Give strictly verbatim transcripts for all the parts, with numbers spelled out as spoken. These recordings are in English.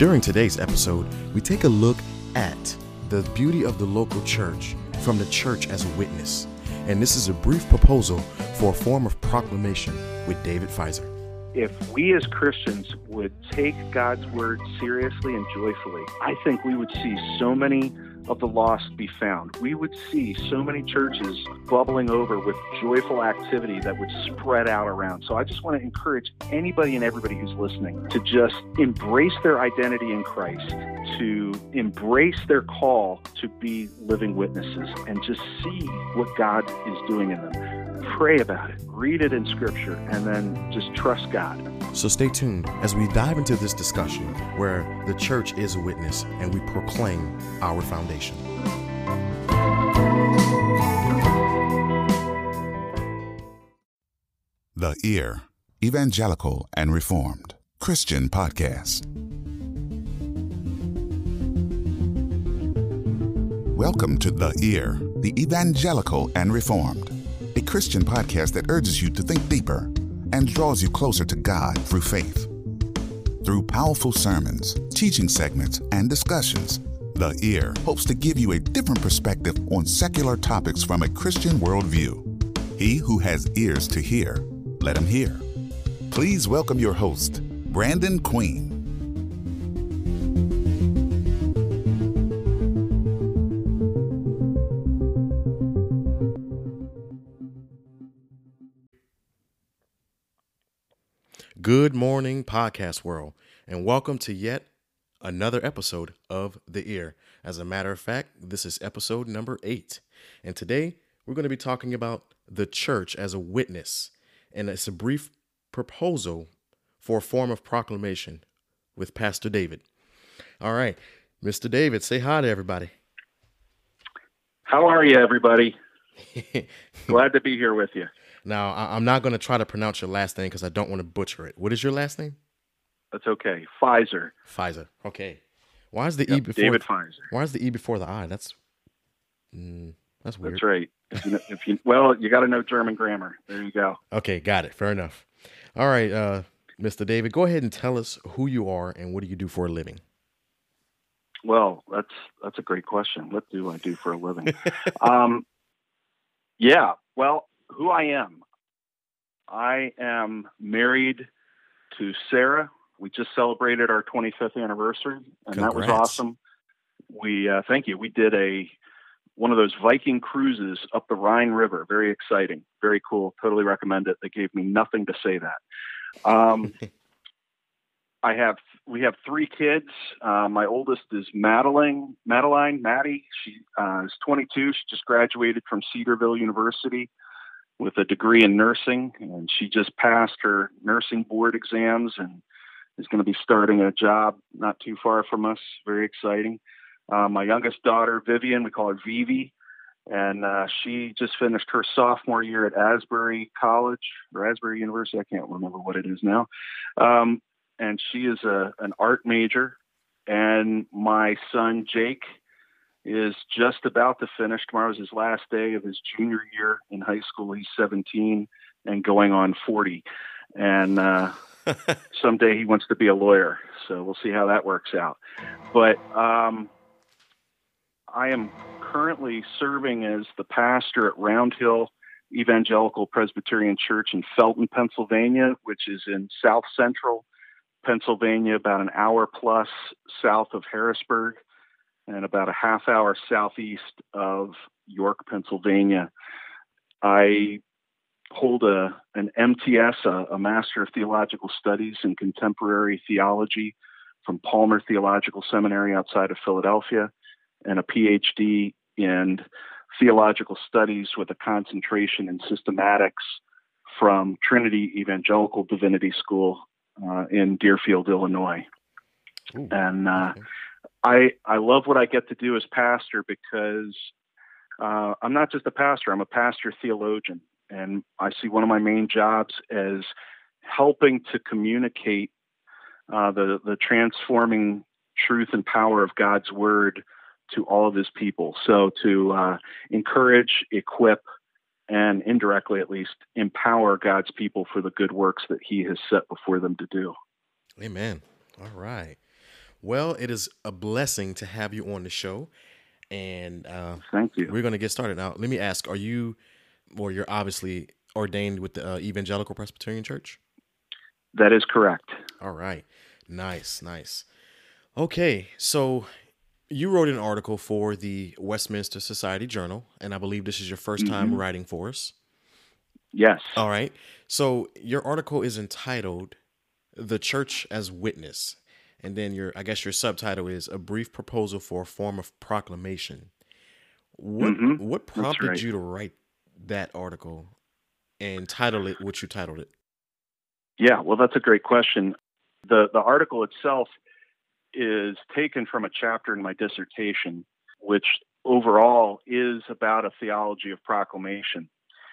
During today's episode, we take a look at the beauty of the local church from the church as a witness. And this is a brief proposal for a form of proclamation with David Pfizer. If we as Christians would take God's word seriously and joyfully, I think we would see so many of the lost be found. We would see so many churches bubbling over with joyful activity that would spread out around. So I just want to encourage anybody and everybody who's listening to just embrace their identity in Christ, to embrace their call to be living witnesses, and just see what God is doing in them. Pray about it, read it in Scripture, and then just trust God. So stay tuned as we dive into this discussion where the church is a witness and we proclaim our foundation. The Ear, Evangelical and Reformed Christian Podcast. Welcome to The Ear, the Evangelical and Reformed, a Christian podcast that urges you to think deeper and draws you closer to God through faith. Through powerful sermons, teaching segments, and discussions, The Ear hopes to give you a different perspective on secular topics from a Christian worldview. He who has ears to hear, let him hear. Please welcome your host, Brandon Queen. Good morning, podcast world, and welcome to yet another episode of The Ear. As a matter of fact, this is episode number eight, and today we're going to be talking about the church as a witness, and it's a brief proposal for a form of proclamation with Pastor David. All right, Mister David, say hi to everybody. How are you, everybody? Glad to be here with you. Now, I- I'm not going to try to pronounce your last name because I don't want to butcher it. What is your last name? That's okay. Pfizer. Pfizer. Okay. Why is the Yep, E before? David Pfizer. Why is the E before the I? That's mm, that's weird. That's right. If you, if you, well, you got to know German grammar. There you go. Okay, got it. Fair enough. All right, uh, Mister David, go ahead and tell us who you are and what do you do for a living? Well, that's that's a great question. What do I do for a living? um, yeah. Well, who I am. I am married to Sarah. We just celebrated our twenty-fifth anniversary, and Congrats. That was awesome. We uh, thank you. We did a one of those Viking cruises up the Rhine River. Very exciting, very cool. Totally recommend it. They gave me nothing to say that. Um, I have we have three kids. Uh, my oldest is Madeline. Madeline, Maddie. She uh, is twenty-two. She just graduated from Cedarville University with a degree in nursing, and she just passed her nursing board exams and is going to be starting a job not too far from us. Very exciting. Uh, my youngest daughter, Vivian, we call her Vivi, and uh, she just finished her sophomore year at Asbury College or Asbury University. I can't remember what it is now. Um, and she is a, an art major. And my son, Jake, is just about to finish. Tomorrow's his last day of his junior year in high school. He's seventeen and going on forty. And uh, someday he wants to be a lawyer. So we'll see how that works out. But um, I am currently serving as the pastor at Round Hill Evangelical Presbyterian Church in Felton, Pennsylvania, which is in south central Pennsylvania, about an hour plus south of Harrisburg, and about a half hour southeast of York, Pennsylvania. I hold a an M T S, a, a Master of Theological Studies in Contemporary Theology from Palmer Theological Seminary outside of Philadelphia, and a P H D in Theological Studies with a concentration in Systematics from Trinity Evangelical Divinity School uh, in Deerfield, Illinois. Ooh, and uh, okay. I I love what I get to do as pastor because uh, I'm not just a pastor, I'm a pastor theologian. And I see one of my main jobs as helping to communicate uh, the, the transforming truth and power of God's word to all of his people. So to uh, encourage, equip, and indirectly at least empower God's people for the good works that he has set before them to do. Amen. All right. Well, it is a blessing to have you on the show, and uh, Thank you. we're going to get started. Now, let me ask, are you, well, you're obviously ordained with the uh, Evangelical Presbyterian Church? That is correct. All right. Nice, nice. Okay, so you wrote an article for the Westminster Society Journal, and I believe this is your first time hmm writing for us. Yes. All right. So your article is entitled "The Church as Witness," and then your, I guess your subtitle is "A Brief Proposal for a Form of Proclamation." What hmm what That's prompted right. you to write that article and title it what you titled it? Yeah, well, that's a great question. The the article itself is taken from a chapter in my dissertation, which overall is about a theology of proclamation.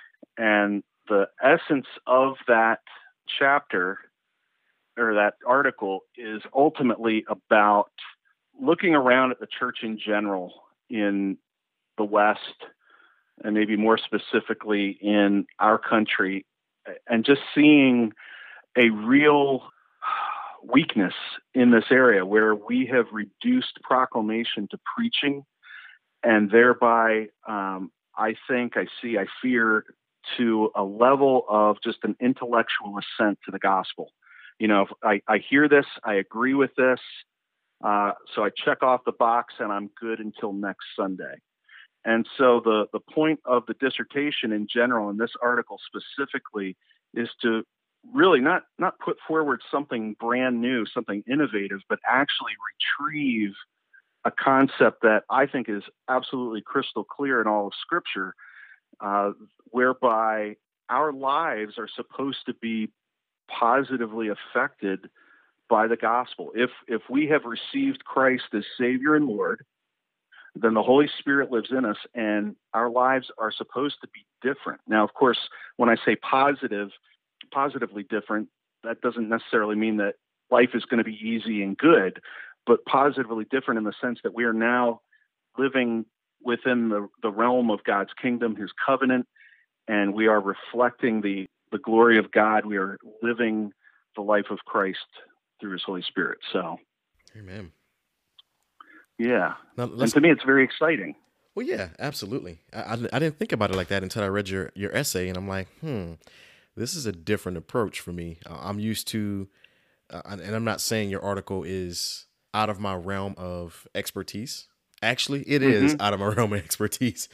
And the essence of that chapter or that article is ultimately about looking around at the church in general in the West, and maybe more specifically in our country, and just seeing a real weakness in this area where we have reduced proclamation to preaching, and thereby, um, I think, I see, I fear, to a level of just an intellectual assent to the gospel. You know, if I, I hear this, I agree with this, uh, so I check off the box and I'm good until next Sunday. And so the, the point of the dissertation in general, and this article specifically, is to really not, not put forward something brand new, something innovative, but actually retrieve a concept that I think is absolutely crystal clear in all of Scripture, uh, whereby our lives are supposed to be positively affected by the gospel. If if we have received Christ as Savior and Lord, then the Holy Spirit lives in us, and our lives are supposed to be different. Now, of course, when I say positive, positively different, that doesn't necessarily mean that life is going to be easy and good, but positively different in the sense that we are now living within the, the realm of God's kingdom, His covenant, and we are reflecting the, the glory of God. We are living the life of Christ through His Holy Spirit. So, Amen. yeah. Now, And let's, to me, it's very exciting. well, yeah, absolutely. I, I, I didn't think about it like that until I read your, your essay, and I'm like, hmm, this is a different approach for me. Uh, I'm used to, uh, and I'm not saying your article is out of my realm of expertise. Actually, it is hmm out of my realm of expertise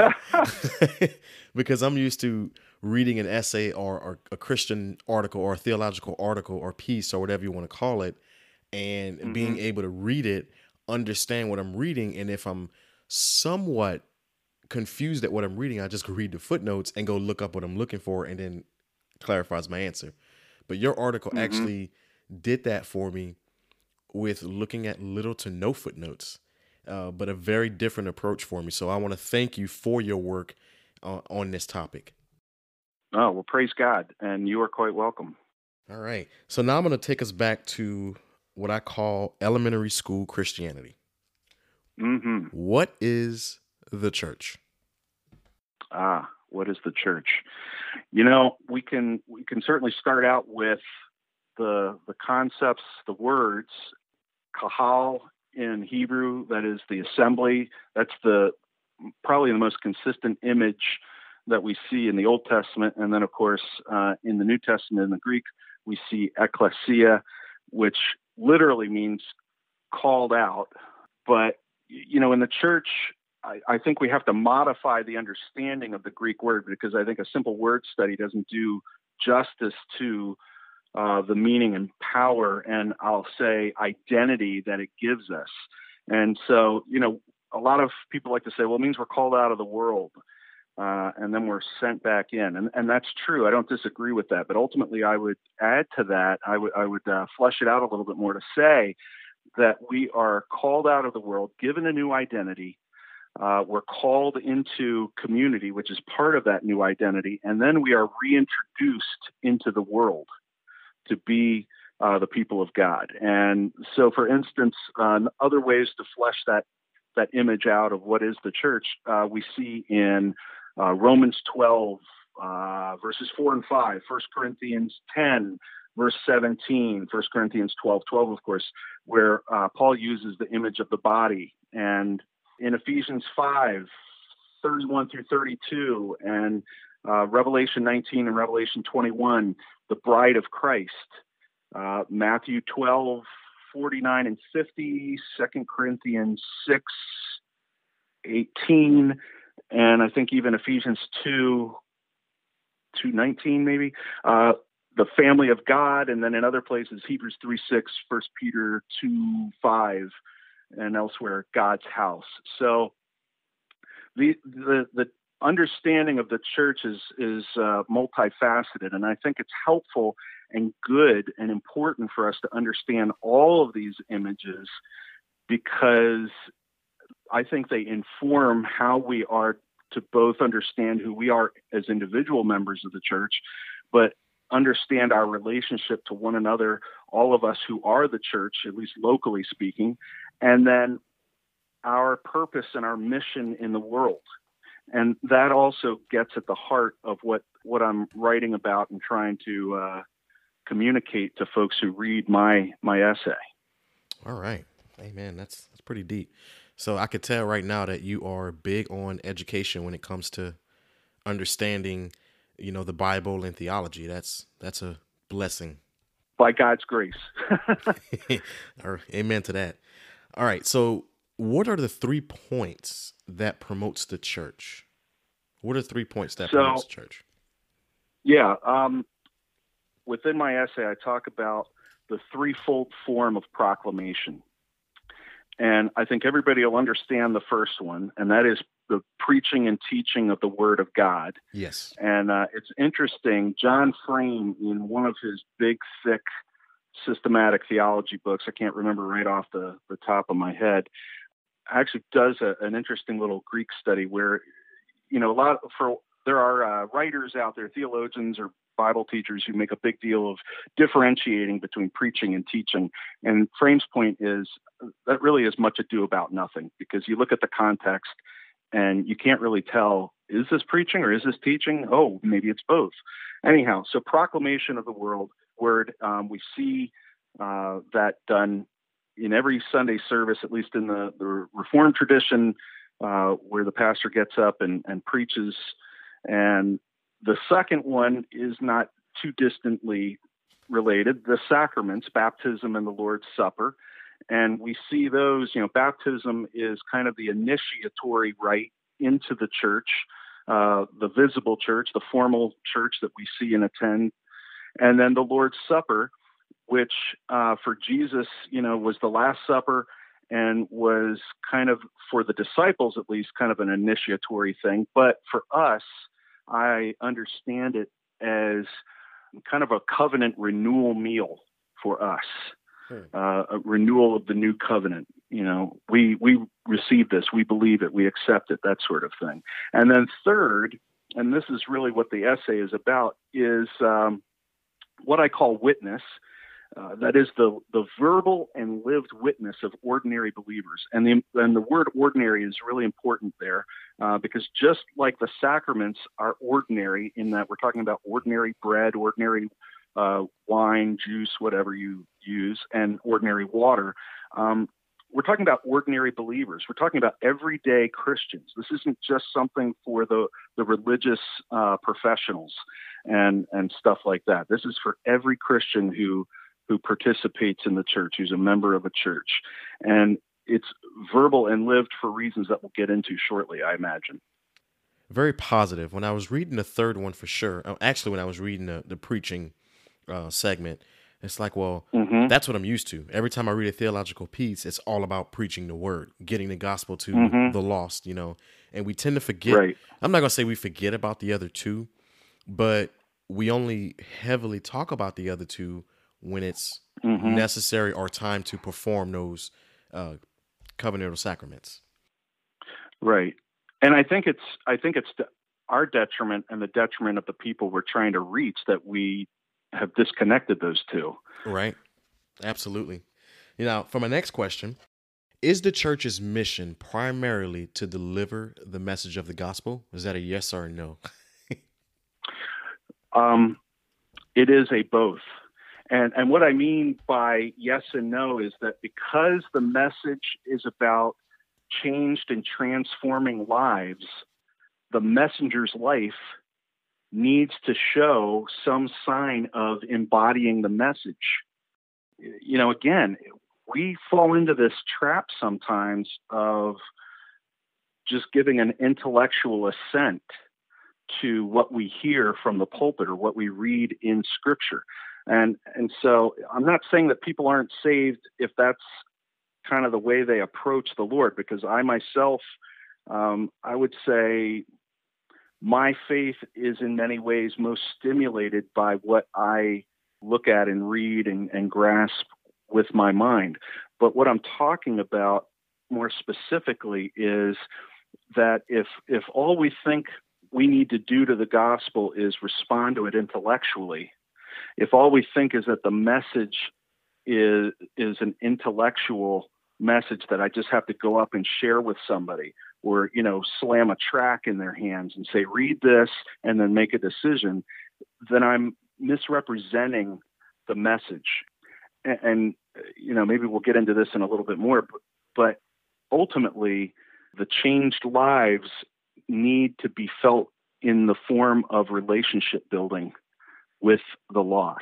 because I'm used to reading an essay or, or a Christian article or a theological article or piece or whatever you want to call it, and hmm being able to read it, understand what I'm reading, and if I'm somewhat confused at what I'm reading, I just go read the footnotes and go look up what I'm looking for, and then clarifies my answer. But your article hmm actually did that for me with looking at little to no footnotes, uh, but a very different approach for me. So I want to thank you for your work uh, on this topic. Oh, well, praise God. And you are quite welcome. All right. So now I'm going to take us back to what I call elementary school Christianity. hmm What is the church? Ah, what is the church? You know, we can we can certainly start out with the the concepts, the words, kahal in Hebrew, that is the assembly. That's the probably the most consistent image that we see in the Old Testament. And then, of course, uh, in the New Testament, in the Greek, we see ekklesia, which literally means called out. But, you know, in the church, I, I think we have to modify the understanding of the Greek word, because I think a simple word study doesn't do justice to uh, the meaning and power, and I'll say identity that it gives us. And so, you know, a lot of people like to say, well, it means we're called out of the world, uh, and then we're sent back in. And, and that's true. I don't disagree with that. But ultimately, I would add to that, I would, I would uh, flesh it out a little bit more to say that we are called out of the world, given a new identity. Uh, we're called into community, which is part of that new identity. And then we are reintroduced into the world to be uh, the people of God. And so, for instance, uh, other ways to flesh that that image out of what is the church, uh, we see in uh, Romans twelve, uh, verses four and five, First Corinthians ten, verse seventeen, First Corinthians twelve twelve, of course, where uh, Paul uses the image of the body. And in Ephesians five thirty-one through thirty-two, and uh, Revelation nineteen and Revelation twenty-one, the bride of Christ. Uh, Matthew twelve forty-nine and fifty, Second Corinthians six eighteen, and I think even Ephesians two two nineteen maybe, uh, the family of God, and then in other places, Hebrews three six, First Peter two five, and elsewhere, God's house. So the the the understanding of the church is is uh, multifaceted, and I think it's helpful and good and important for us to understand all of these images, because I think they inform how we are to both understand who we are as individual members of the church, but understand our relationship to one another, all of us who are the church, at least locally speaking, and then our purpose and our mission in the world. And that also gets at the heart of what, what I'm writing about and trying to uh, communicate to folks who read my my essay. All right. Amen. That's that's pretty deep. So I could tell right now that you are big on education when it comes to understanding, you know, the Bible and theology. That's that's a blessing. By God's grace. Or, amen to that. All right. So what are the three points that promotes the church? What are three points that so, promotes the church? Yeah. Um, within my essay, I talk about the threefold form of proclamation. And I think everybody will understand the first one, and that is the preaching and teaching of the Word of God. Yes. And uh, it's interesting, John Frame, in one of his big, thick, systematic theology books, I can't remember right off the, the top of my head, actually does a, an interesting little Greek study where, you know, a lot of, for there are uh, writers out there, theologians or Bible teachers, who make a big deal of differentiating between preaching and teaching. And Frame's point is that really is much ado about nothing, because you look at the context and you can't really tell, is this preaching or is this teaching? Oh, maybe it's both. Anyhow, so proclamation of the world word, um, we see uh, that done in every Sunday service, at least in the, the Reformed tradition, uh, where the pastor gets up and, and preaches. And the second one is not too distantly related, the sacraments, baptism and the Lord's Supper. And we see those, you know, baptism is kind of the initiatory rite into the church, uh, the visible church, the formal church that we see and attend. And then the Lord's Supper, which uh, for Jesus, you know, was the Last Supper and was kind of, for the disciples at least, kind of an initiatory thing. But for us, I understand it as kind of a covenant renewal meal for us, hmm. uh, a renewal of the new covenant. You know, we we receive this, we believe it, we accept it, that sort of thing. And then third, and this is really what the essay is about, is um, what I call witness. Uh, that is the the verbal and lived witness of ordinary believers. And the, and the word ordinary is really important there, uh, because just like the sacraments are ordinary in that we're talking about ordinary bread, ordinary uh, wine, juice, whatever you use, and ordinary water, um, we're talking about ordinary believers. We're talking about everyday Christians. This isn't just something for the, the religious uh, professionals and, and stuff like that. This is for every Christian who who participates in the church, who's a member of a church. And it's verbal and lived for reasons that we'll get into shortly, I imagine. Very positive. When I was reading the third one, for sure, actually when I was reading the, the preaching uh, segment, it's like, well, mm-hmm. that's what I'm used to. Every time I read a theological piece, it's all about preaching the word, getting the gospel to mm-hmm. the lost, you know, and we tend to forget. Right. I'm not going to say we forget about the other two, but we only heavily talk about the other two when it's mm-hmm. necessary or time to perform those uh, covenantal sacraments. Right. And I think it's, I think it's the, our detriment and the detriment of the people we're trying to reach that we have disconnected those two. Right. Absolutely. You know, for my next question, is the church's mission primarily to deliver the message of the gospel? Is that a yes or a no? um, it is a both. And and what I mean by yes and no is that because the message is about changed and transforming lives, the messenger's life needs to show some sign of embodying the message. You know, again, we fall into this trap sometimes of just giving an intellectual assent to what we hear from the pulpit or what we read in Scripture. And and so I'm not saying that people aren't saved if that's kind of the way they approach the Lord, because I myself, um, I would say my faith is in many ways most stimulated by what I look at and read and, and grasp with my mind. But what I'm talking about more specifically is that if if all we think we need to do to the gospel is respond to it intellectually, if all we think is that the message is is an intellectual message that I just have to go up and share with somebody, or, you know, slam a tract in their hands and say, read this and then make a decision, then I'm misrepresenting the message. And, and you know, maybe we'll get into this in a little bit more, but, but ultimately the changed lives need to be felt in the form of relationship building with the lost.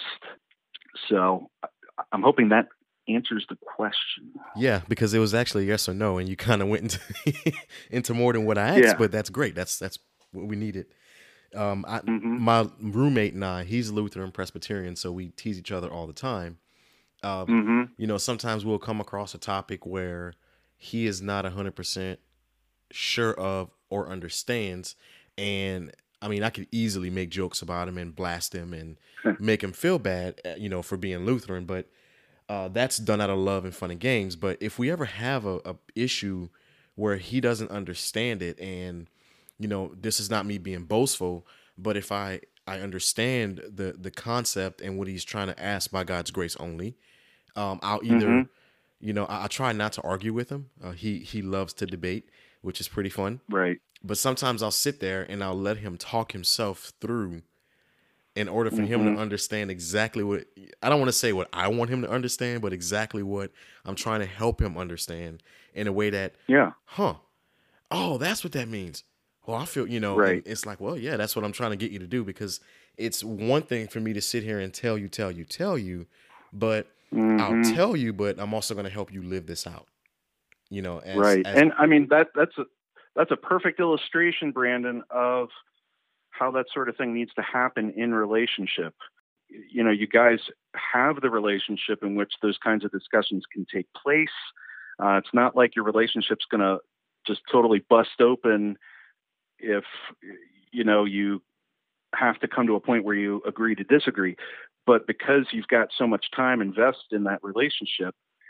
So I'm hoping that answers the question. Yeah, because it was actually yes or no, and you kind of went into into more than what I asked, Yeah. but that's great. That's that's what we needed. Um, I, Mm-hmm. My roommate and I, he's Lutheran Presbyterian, so we tease each other all the time. Um, Mm-hmm. You know, sometimes we'll come across a topic where he is not one hundred percent sure of or understands, and I mean, I could easily make jokes about him and blast him and make him feel bad, you know, for being Lutheran, but Uh, that's done out of love and fun and games. But if we ever have a, a issue where he doesn't understand it, and you know, this is not me being boastful, but if I I understand the the concept and what he's trying to ask by God's grace only, um, I'll either, Mm-hmm. you know, I, I try not to argue with him. Uh, he he loves to debate, which is pretty fun. Right. But sometimes I'll sit there and I'll let him talk himself through in order for him to Mm-hmm. understand exactly what, I don't want to say what I want him to understand, but exactly what I'm trying to help him understand in a way that, Yeah. huh, oh, that's what that means. Well, I feel, you know, and Right. it's like, well, yeah, that's what I'm trying to get you to do, because it's one thing for me to sit here and tell you, tell you, tell you, but I'll Mm-hmm. tell you, but I'm also going to help you live this out, you know, as, Right. as, And I mean, that that's a that's a perfect illustration, Brandon, of how that sort of thing needs to happen in relationship. You know, you guys have the relationship in which those kinds of discussions can take place. Uh, it's not like your relationship's going to just totally bust open if, you know, you have to come to a point where you agree to disagree. But because you've got so much time invested in that relationship,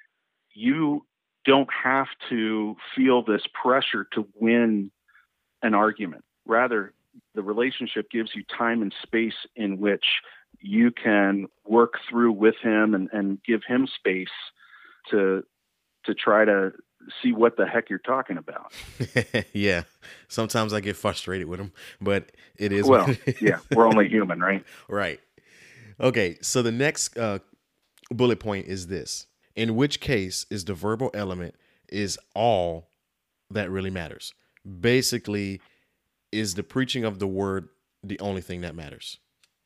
you don't have to feel this pressure to win an argument. Rather, the relationship gives you time and space in which you can work through with him and, and give him space to to try to see what the heck you're talking about. yeah, sometimes I get frustrated with him, but it is, Well, what it is. yeah, we're only human, right? Right. Okay, so the next uh, bullet point is this: in which case is the verbal element is all that really matters. Basically, is the preaching of the word the only thing that matters?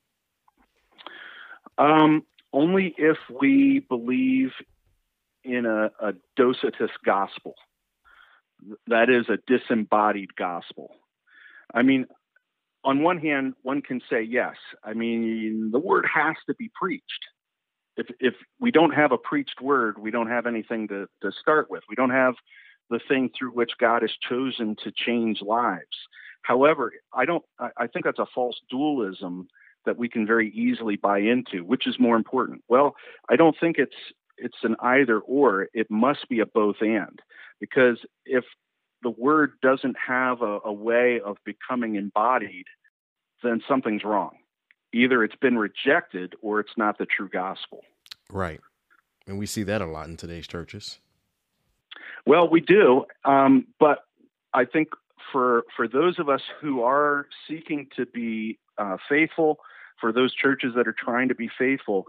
Um, only if we believe in a, a Docetist gospel. That is a disembodied gospel. I mean, on one hand, one can say yes. I mean, the word has to be preached. If if we don't have a preached word, we don't have anything to, to start with. We don't have the thing through which God has chosen to change lives. However, I don't. I, I think that's a false dualism that we can very easily buy into. Which is more important? Well, I don't think it's it's an either or. It must be a both and, because if the word doesn't have a, a way of becoming embodied, then something's wrong. Either it's been rejected or it's not the true gospel. Right. And we see that a lot in today's churches. Well, we do. Um, but I think for for those of us who are seeking to be uh, faithful, for those churches that are trying to be faithful,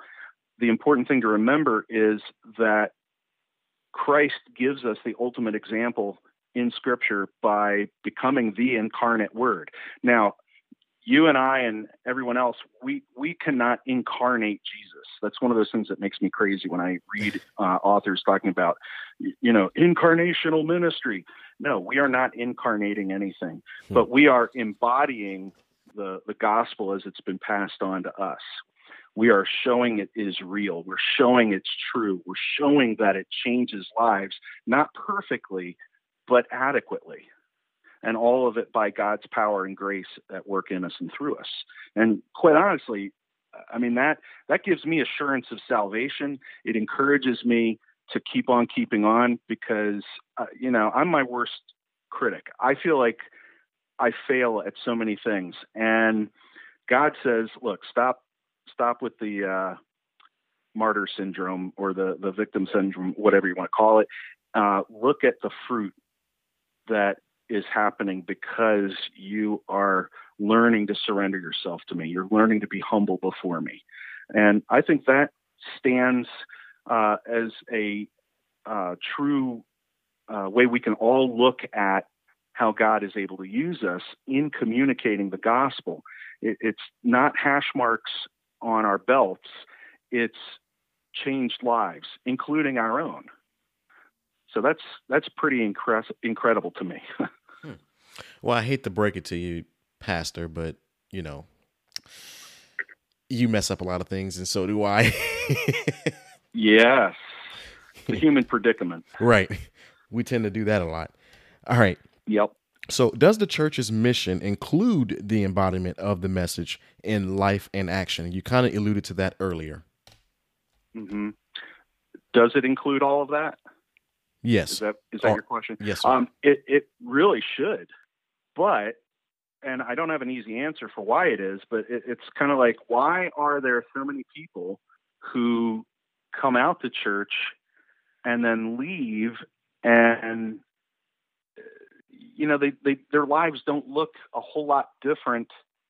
the important thing to remember is that Christ gives us the ultimate example in Scripture by becoming the incarnate Word. Now, you and I and everyone else, we we cannot incarnate Jesus. That's one of those things that makes me crazy when I read uh, authors talking about, you know, incarnational ministry. No, we are not incarnating anything, hmm. but we are embodying the, the gospel as it's been passed on to us. We are showing it is real. We're showing it's true. We're showing that it changes lives, not perfectly, but adequately. And all of it by God's power and grace at work in us and through us. And quite honestly, I mean, that that gives me assurance of salvation. It encourages me to keep on keeping on because, uh, you know, I'm my worst critic. I feel like I fail at so many things. And God says, look, stop, stop with the uh, martyr syndrome or the, the victim syndrome, whatever you want to call it. Uh, look at the fruit that is happening because you are learning to surrender yourself to me. You're learning to be humble before me. And I think that stands uh, as a uh, true uh, way we can all look at how God is able to use us in communicating the gospel. It, it's not hash marks on our belts. It's changed lives, including our own. So that's that's pretty incre- incredible to me. hmm. Well, I hate to break it to you, Pastor, but, you know, you mess up a lot of things, and so do I. Yes. The human predicament. Right. We tend to do that a lot. All right. Yep. So does the church's mission include the embodiment of the message in life and action? You kind of alluded to that earlier. Mm-hmm. Does it include all of that? Yes. Is that is that oh, your question? Yes, sir. Um, it, it really should. But, and I don't have an easy answer for why it is, but it, it's kind of like, why are there so many people who come out to church and then leave and, you know, they, they their lives don't look a whole lot different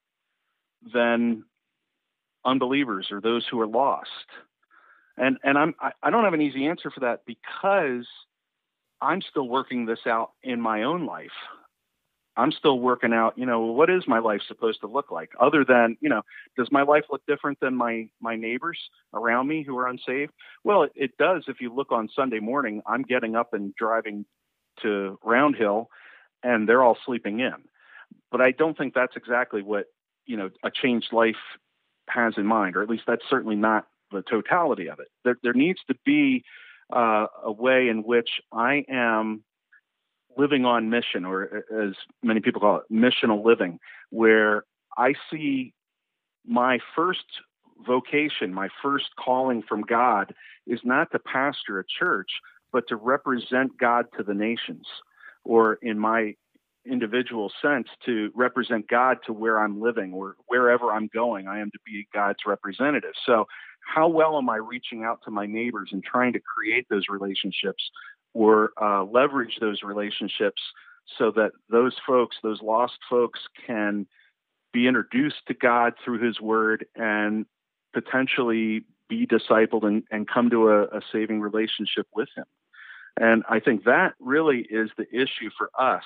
than unbelievers or those who are lost? And and I'm I, I don't have an easy answer for that because I'm still working this out in my own life. I'm still working out, you know, what is my life supposed to look like other than, you know, does my life look different than my, my neighbors around me who are unsaved? Well, it, it does. If you look on Sunday morning, I'm getting up and driving to Round Hill and they're all sleeping in. But I don't think that's exactly what, you know, a changed life has in mind, or at least that's certainly not the totality of it. There, there needs to be uh, a way in which I am living on mission, or as many people call it, missional living, where I see my first vocation, my first calling from God is not to pastor a church, but to represent God to the nations, or in my individual sense, to represent God to where I'm living or wherever I'm going. I am to be God's representative. So how well am I reaching out to my neighbors and trying to create those relationships or uh, leverage those relationships so that those folks, those lost folks, can be introduced to God through his word and potentially be discipled and, and come to a, a saving relationship with him. And I think that really is the issue for us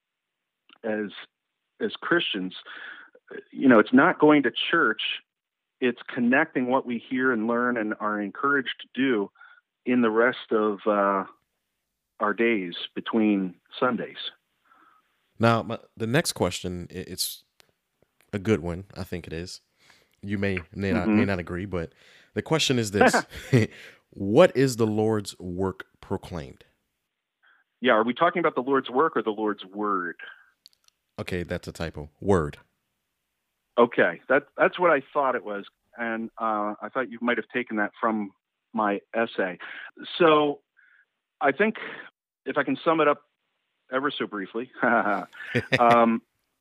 as as Christians. You know, it's not going to church. It's connecting what we hear and learn and are encouraged to do in the rest of uh, our days between Sundays. Now, my, the next question, it's a good one. I think it is. You may may not, mm-hmm. may not agree, but the question is this. What is the Lord's work proclaimed? Yeah, are we talking about the Lord's work or the Lord's word? Okay, that's a typo. Word. Okay, that that's what I thought it was, and uh, I thought you might have taken that from my essay. So I think if I can sum it up ever so briefly, um,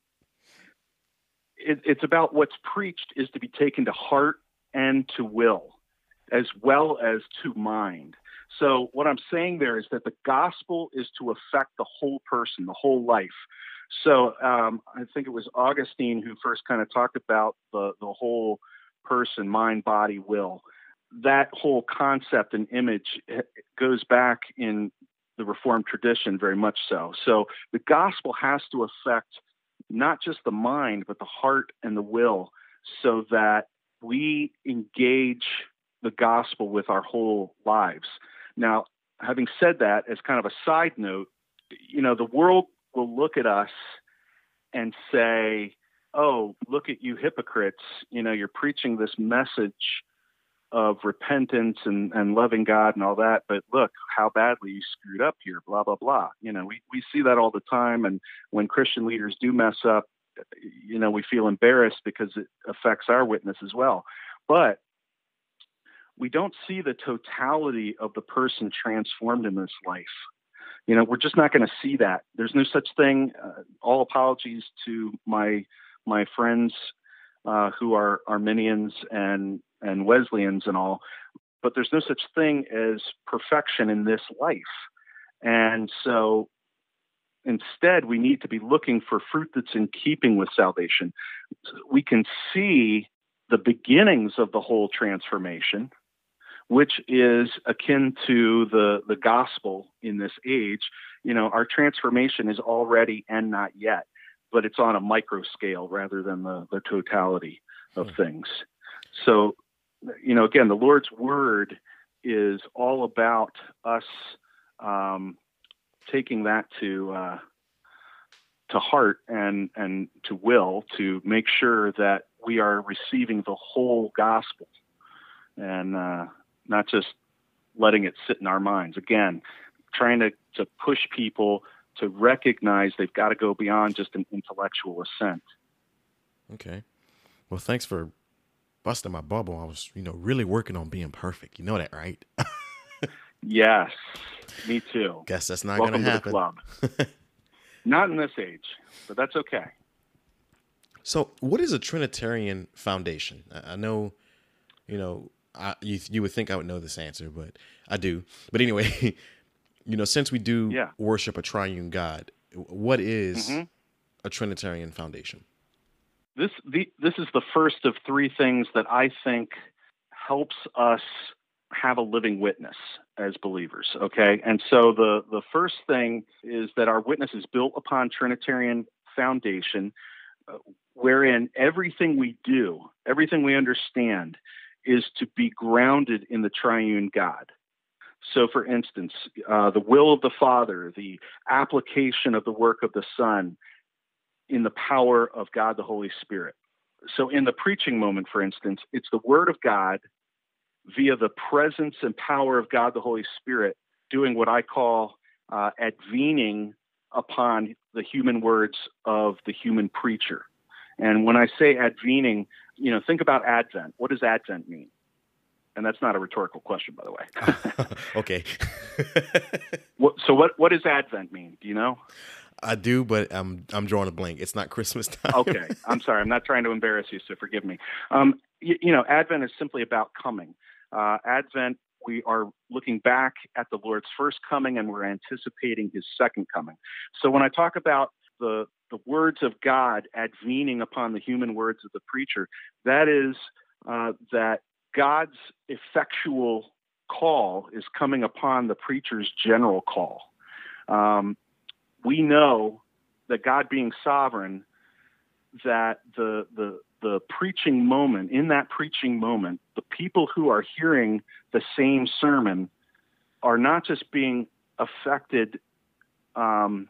it, it's about what's preached is to be taken to heart and to will, as well as to mind. So what I'm saying there is that the gospel is to affect the whole person, the whole life. So um, I think it was Augustine who first kind of talked about the, the whole person, mind, body, will. that whole concept and image goes back in the Reformed tradition very much so. So the gospel has to affect not just the mind, but the heart and the will, so that we engage the gospel with our whole lives. Now, having said that, as kind of a side note, you know, the world will look at us and say, oh, look at you hypocrites. You know, you're preaching this message of repentance and, and loving God and all that, but look how badly you screwed up here, blah, blah, blah. You know, we, we see that all the time. And when Christian leaders do mess up, you know, we feel embarrassed because it affects our witness as well. But we don't see the totality of the person transformed in this life. You know, we're just not going to see that. There's no such thing. Uh, all apologies to my my friends uh, who are Arminians and and Wesleyans and all, but there's no such thing as perfection in this life. And so instead, we need to be looking for fruit that's in keeping with salvation. We can see the beginnings of the whole transformation, which is akin to the, the gospel in this age. You know, our transformation is already and not yet, but it's on a micro scale rather than the, the totality of hmm. things. So, you know, again, the Lord's word is all about us um, taking that to uh, to heart and and to will to make sure that we are receiving the whole gospel and uh, not just letting it sit in our minds. Again, trying to, to push people to recognize they've got to go beyond just an intellectual assent. Okay. Well, thanks for busting my bubble. I was, you know, really working on being perfect. You know that, right? Yes, me too. Guess that's not Welcome going to happen. To the club. Not in this age, but that's okay. So what is a Trinitarian foundation? I know, you know, I, you, you would think I would know this answer, but I do. But anyway, you know, since we do yeah. worship a triune God, what is mm-hmm. a Trinitarian foundation? This the, this is the first of three things that I think helps us have a living witness as believers, okay? And so the, the first thing is that our witness is built upon Trinitarian foundation, uh, wherein everything we do, everything we understand, is to be grounded in the triune God. So, for instance, uh, the will of the Father, the application of the work of the Son, in the power of God the Holy Spirit. So in the preaching moment, for instance, it's the Word of God via the presence and power of God the Holy Spirit doing what I call uh, advening upon the human words of the human preacher. And when I say advening, you know, think about Advent. What does Advent mean? And that's not a rhetorical question, by the way. Okay. what, so what, what does Advent mean? Do you know? I do, but I'm I'm drawing a blank. It's not Christmas time. Okay. I'm sorry. I'm not trying to embarrass you, so forgive me. Um, you, you know, Advent is simply about coming. Uh, Advent, we are looking back at the Lord's first coming, and we're anticipating his second coming. So when I talk about the the words of God advening upon the human words of the preacher, that is uh, that God's effectual call is coming upon the preacher's general call. Um, we know that God being sovereign, that the, the, the preaching moment, in that preaching moment, the people who are hearing the same sermon are not just being affected um,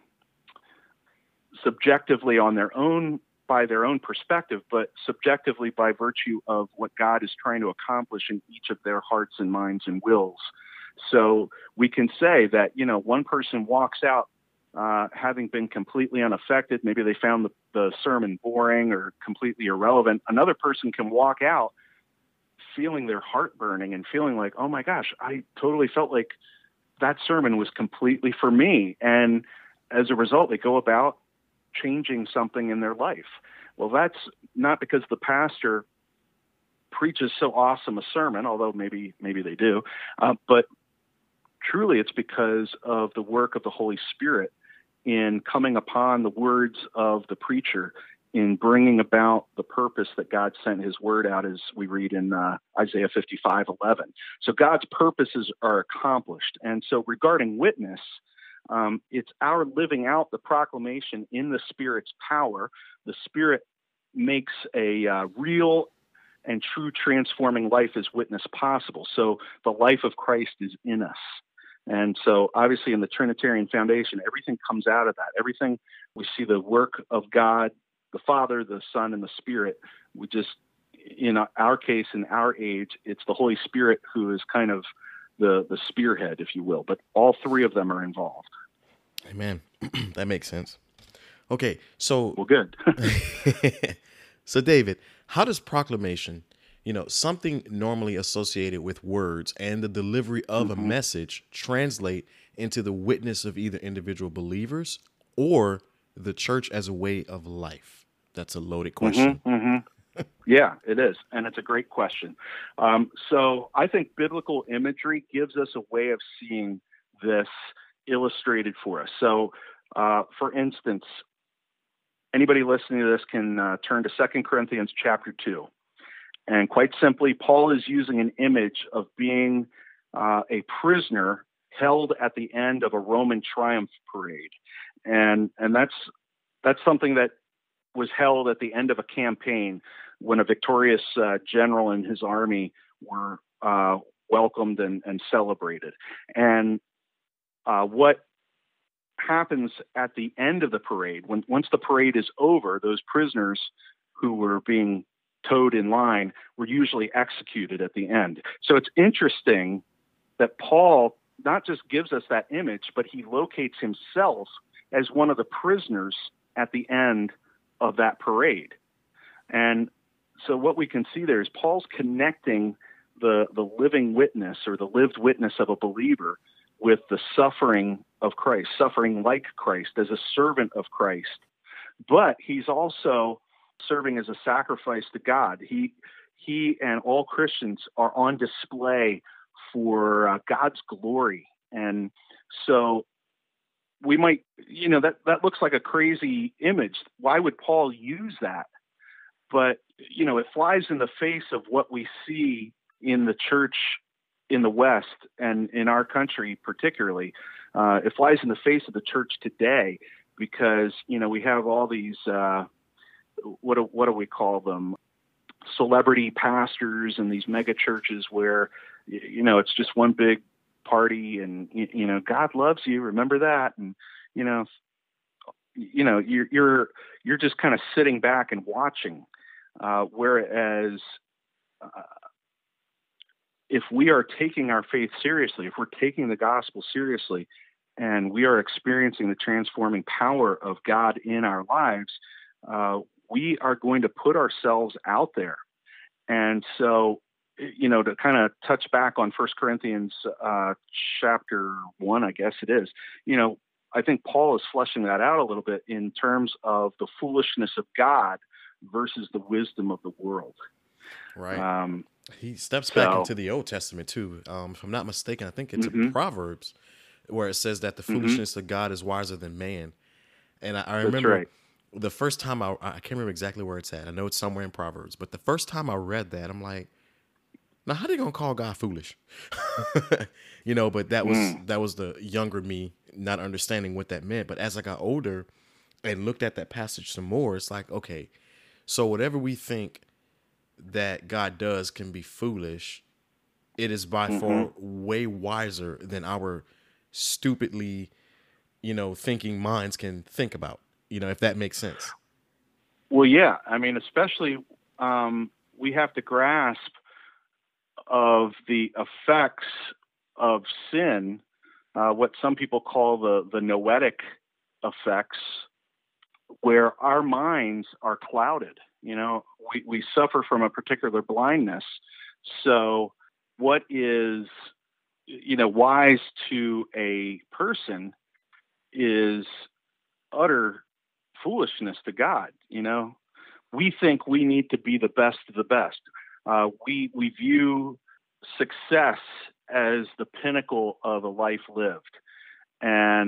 subjectively on their own, by their own perspective, but subjectively by virtue of what God is trying to accomplish in each of their hearts and minds and wills. So we can say that, you know, one person walks out uh, having been completely unaffected. Maybe they found the, the sermon boring or completely irrelevant. Another person can walk out feeling their heart burning and feeling like, oh my gosh, I totally felt like that sermon was completely for me. And as a result, they go about changing something in their life. Well, that's not because the pastor preaches so awesome a sermon, although maybe maybe they do, uh, but truly it's because of the work of the Holy Spirit in coming upon the words of the preacher in bringing about the purpose that God sent his word out, as we read in uh, Isaiah fifty-five eleven. So God's purposes are accomplished. And so regarding witness, um, it's our living out the proclamation in the Spirit's power. The Spirit makes a uh, real and true transforming life as witness possible. So the life of Christ is in us. And so obviously in the Trinitarian foundation, everything comes out of that. Everything, we see the work of God, the Father, the Son, and the Spirit. We just, in our case, in our age, it's the Holy Spirit who is kind of the, the spearhead, if you will. But all three of them are involved. Amen. That makes sense. Okay, so... Well, good. So, David, how does proclamation, you know, something normally associated with words and the delivery of mm-hmm. a message, translate into the witness of either individual believers or the church as a way of life? That's a loaded question. Mm-hmm, mm-hmm. Yeah, it is. And it's a great question. Um, so I think biblical imagery gives us a way of seeing this illustrated for us. So, uh, for instance, anybody listening to this can uh, turn to Second Corinthians chapter two. And quite simply, Paul is using an image of being uh, a prisoner held at the end of a Roman triumph parade. And and that's that's something that was held at the end of a campaign when a victorious uh, general and his army were uh, welcomed and, and celebrated. And uh, what happens at the end of the parade, when once the parade is over, those prisoners who were being towed in line were usually executed at the end. So it's interesting that Paul not just gives us that image, but he locates himself as one of the prisoners at the end of that parade. And so what we can see there is Paul's connecting the, the living witness or the lived witness of a believer with the suffering of Christ, suffering like Christ as a servant of Christ. But he's also serving as a sacrifice to God. He he and all Christians are on display for uh, God's glory. And so we might, you know, that, that looks like a crazy image. Why would Paul use that? But, you know, it flies in the face of what we see in the church in the West and in our country particularly. Uh, it flies in the face of the church today because, you know, we have all these, uh, what do, what do we call them? Celebrity pastors and these mega churches where, you know, it's just one big party and, you know, God loves you. Remember that. And, you know, you know, you're, you're, you're just kind of sitting back and watching. Uh, whereas, uh, if we are taking our faith seriously, if we're taking the gospel seriously, and we are experiencing the transforming power of God in our lives, uh, we are going to put ourselves out there. And so, you know, to kind of touch back on First Corinthians uh, chapter one, I guess it is, you know, I think Paul is fleshing that out a little bit in terms of the foolishness of God versus the wisdom of the world. Right. Um, he steps so, back into the Old Testament too. Um, if I'm not mistaken, I think it's mm-hmm. in Proverbs where it says that the foolishness mm-hmm. of God is wiser than man. And I, I remember right. the first time I, I can't remember exactly where it's at. I know it's somewhere in Proverbs, but the first time I read that, I'm like, now how they gonna call God foolish? You know, but that was, mm. that was the younger me not understanding what that meant. But as I got older and looked at that passage some more, it's like, okay, so whatever we think that God does can be foolish, it is by mm-hmm. far way wiser than our stupidly, you know, thinking minds can think about, you know, if that makes sense. Well, yeah. I mean, especially um, we have to grasp of the effects of sin, uh, what some people call the, the noetic effects, where our minds are clouded. You know, we, we suffer from a particular blindness. So what is, you know, wise to a person is utter foolishness to God. You know, we think we need to be the best of the best. Uh, we, we view success as the pinnacle of a life lived. And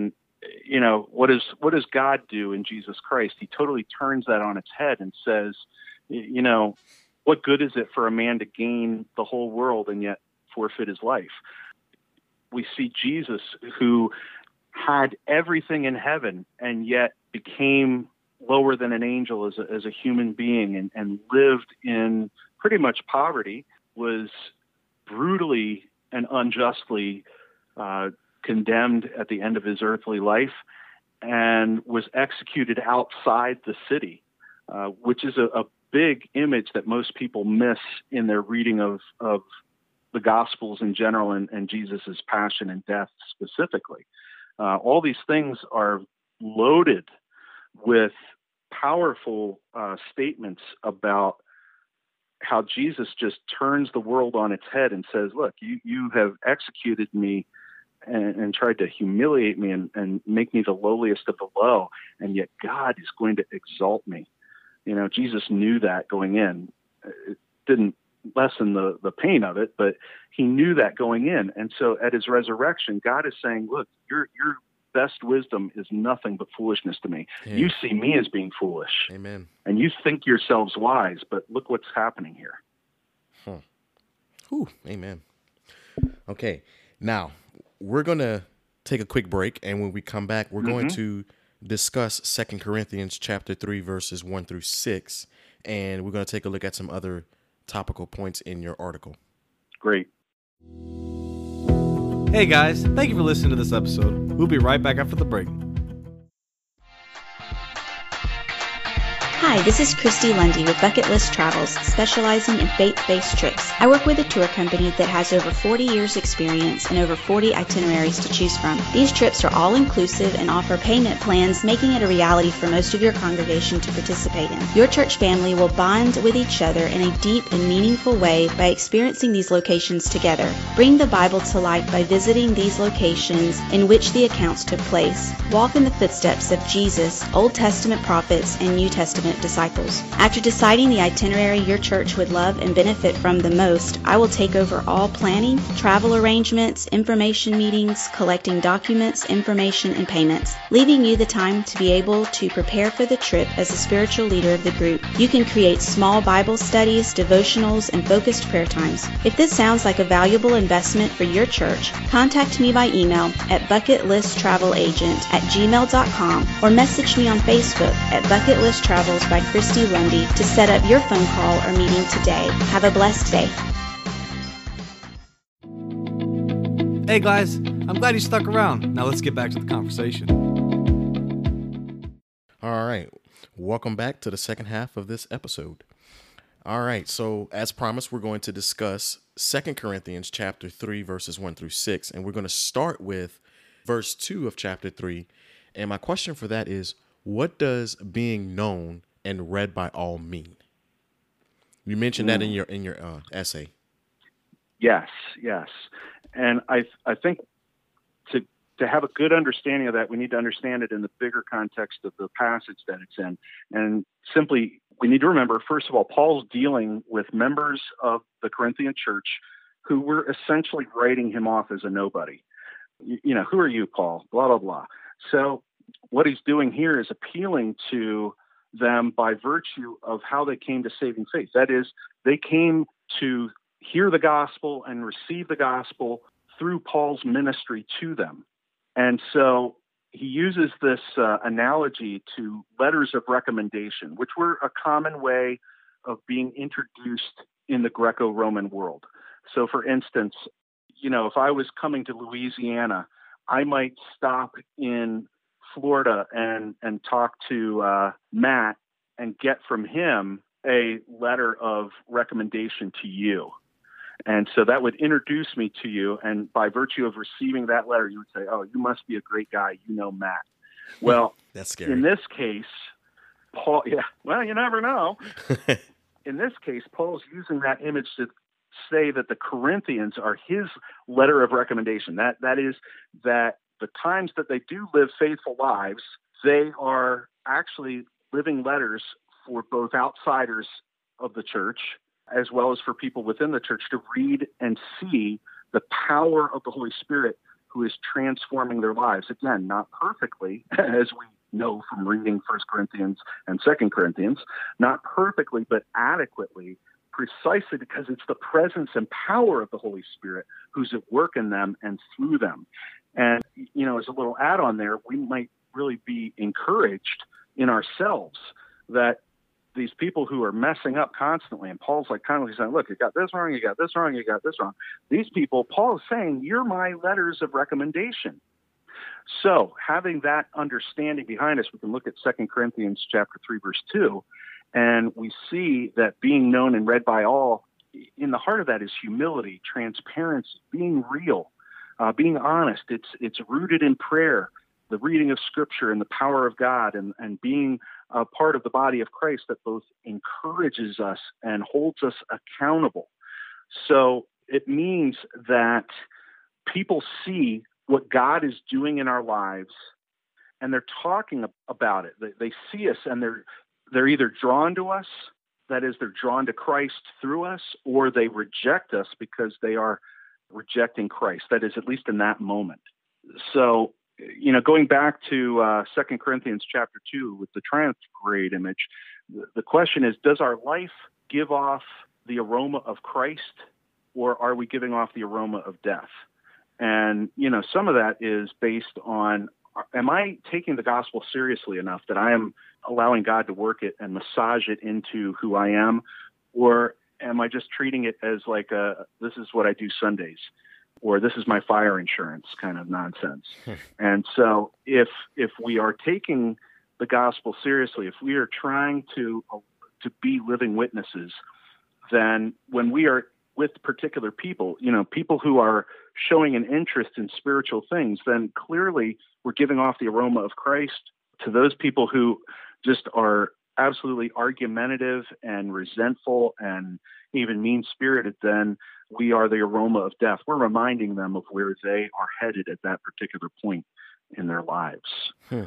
you know, what is what does God do in Jesus Christ? He totally turns that on its head and says, you know, what good is it for a man to gain the whole world and yet forfeit his life? We see Jesus, who had everything in heaven and yet became lower than an angel as a, as a human being, and, and lived in pretty much poverty, was brutally and unjustly uh, condemned at the end of his earthly life, and was executed outside the city, uh, which is a, a big image that most people miss in their reading of, of the Gospels in general, and, and Jesus's passion and death specifically. Uh, all these things are loaded with powerful uh, statements about how Jesus just turns the world on its head and says, look, you, you have executed me and, and tried to humiliate me and, and make me the lowliest of the low, and yet God is going to exalt me. You know, Jesus knew that going in. It didn't lessen the, the pain of it, but he knew that going in. And so at his resurrection, God is saying, look, your your best wisdom is nothing but foolishness to me. Yeah. You see me as being foolish. Amen. And you think yourselves wise, but look what's happening here. Huh. Whew. Amen. Okay. Now, we're going to take a quick break, and when we come back, we're mm-hmm. going to discuss Second Corinthians chapter three, verses one through six, and we're going to take a look at some other topical points in your article. Great. Hey guys, thank you for listening to this episode. We'll be right back after the break. Hi, this is Christy Lundy with Bucket List Travels, specializing in faith-based trips. I work with a tour company that has over forty years experience and over forty itineraries to choose from. These trips are all inclusive and offer payment plans, making it a reality for most of your congregation to participate in. Your church family will bond with each other in a deep and meaningful way by experiencing these locations together. Bring the Bible to life by visiting these locations in which the accounts took place. Walk in the footsteps of Jesus, Old Testament prophets, and New Testament disciples. After deciding the itinerary your church would love and benefit from the most, I will take over all planning, travel arrangements, information meetings, collecting documents, information, and payments, leaving you the time to be able to prepare for the trip as a spiritual leader of the group. You can create small Bible studies, devotionals, and focused prayer times. If this sounds like a valuable investment for your church, contact me by email at bucketlisttravelagent at gmail dot com or message me on Facebook at Bucket List Travels by Christy Lundy to set up your phone call or meeting today. Have a blessed day. Hey guys, I'm glad you stuck around. Now let's get back to the conversation. All right. Welcome back to the second half of this episode. All right. So as promised, we're going to discuss Second Corinthians chapter three, verses one through six. And we're going to start with verse two of chapter three. And my question for that is, what does being known and read by all mean? You mentioned that in your in your uh, essay. Yes, yes, and I I think to to have a good understanding of that, we need to understand it in the bigger context of the passage that it's in, and simply we need to remember, first of all, Paul's dealing with members of the Corinthian church who were essentially writing him off as a nobody. You, you know, who are you, Paul? Blah blah blah. So what he's doing here is appealing to them by virtue of how they came to saving faith. That is, they came to hear the gospel and receive the gospel through Paul's ministry to them. And so he uses this uh, analogy to letters of recommendation, which were a common way of being introduced in the Greco-Roman world. So for instance, you know, if I was coming to Louisiana, I might stop in Florida and and talk to uh, Matt and get from him a letter of recommendation to you. And so that would introduce me to you. And by virtue of receiving that letter, you would say, oh, you must be a great guy. You know Matt. Well, that's scary. In this case, Paul, yeah, well, you never know. In this case, Paul's using that image to say that the Corinthians are his letter of recommendation. That That is that the times that they do live faithful lives, they are actually living letters for both outsiders of the church as well as for people within the church to read and see the power of the Holy Spirit who is transforming their lives. Again, not perfectly, as we know from reading First Corinthians and Second Corinthians, not perfectly, but adequately, precisely because it's the presence and power of the Holy Spirit who's at work in them and through them. And, you know, as a little add-on there, we might really be encouraged in ourselves that these people who are messing up constantly, and Paul's like constantly saying, look, you got this wrong, you got this wrong, you got this wrong. These people, Paul is saying, you're my letters of recommendation. So having that understanding behind us, we can look at Second Corinthians chapter three, verse two, and we see that being known and read by all, in the heart of that is humility, transparency, being real, uh, being honest. It's it's rooted in prayer, the reading of Scripture and the power of God, and, and being a part of the body of Christ that both encourages us and holds us accountable. So it means that people see what God is doing in our lives, and they're talking about it. They, they see us, and they're they're either drawn to us, that is, they're drawn to Christ through us, or they reject us because they are rejecting Christ. That is, at least in that moment. So, you know, going back to uh, Second Corinthians chapter two with the triumph parade image, the, the question is, does our life give off the aroma of Christ, or are we giving off the aroma of death? And, you know, some of that is based on, am I taking the gospel seriously enough that I am allowing God to work it and massage it into who I am? Or am I just treating it as like, a, this is what I do Sundays, or this is my fire insurance kind of nonsense? And so if if we are taking the gospel seriously, if we are trying to to be living witnesses, then when we are with particular people, you know, people who are showing an interest in spiritual things, then clearly we're giving off the aroma of Christ. To those people who just are absolutely argumentative and resentful and even mean-spirited, then we are the aroma of death. We're reminding them of where they are headed at that particular point in their lives. Hmm.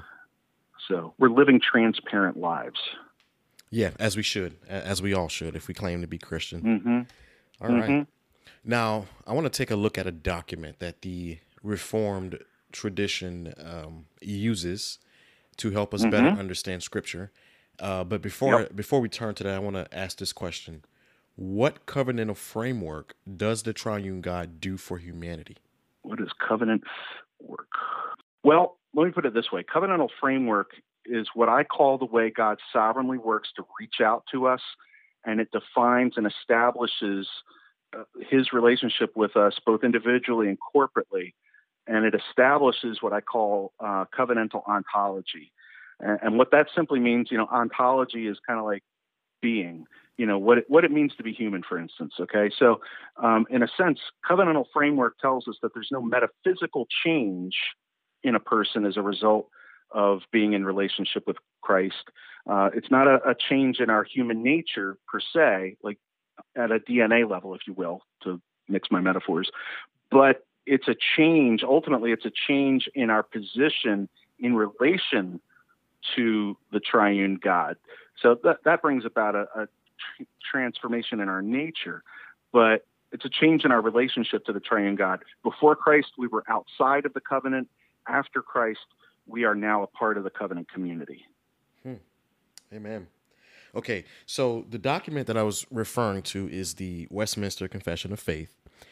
So we're living transparent lives. Yeah, as we should, as we all should, if we claim to be Christian. Mm-hmm. All mm-hmm. right. Now, I want to take a look at a document that the Reformed tradition um, uses to help us mm-hmm. better understand Scripture. Uh, but before yep. before we turn to that, I want to ask this question. What covenantal framework does the triune God do for humanity? What is covenant work? Well, let me put it this way. Covenantal framework is what I call the way God sovereignly works to reach out to us, and it defines and establishes uh, his relationship with us both individually and corporately, and it establishes what I call uh, covenantal ontology. And, and what that simply means, you know, ontology is kind of like being, you know, what it, what it means to be human, for instance. Okay, so um, in a sense, covenantal framework tells us that there's no metaphysical change in a person as a result of being in relationship with Christ. Uh, it's not a, a change in our human nature per se, like at a D N A level, if you will, to mix my metaphors, but it's a change. Ultimately, it's a change in our position in relation to the triune God. So that, that brings about a, a tr- transformation in our nature, but it's a change in our relationship to the triune God. Before Christ, we were outside of the covenant. After Christ, we are now a part of the covenant community. Hmm. Amen. Okay, so the document that I was referring to is the Westminster Confession of Faith,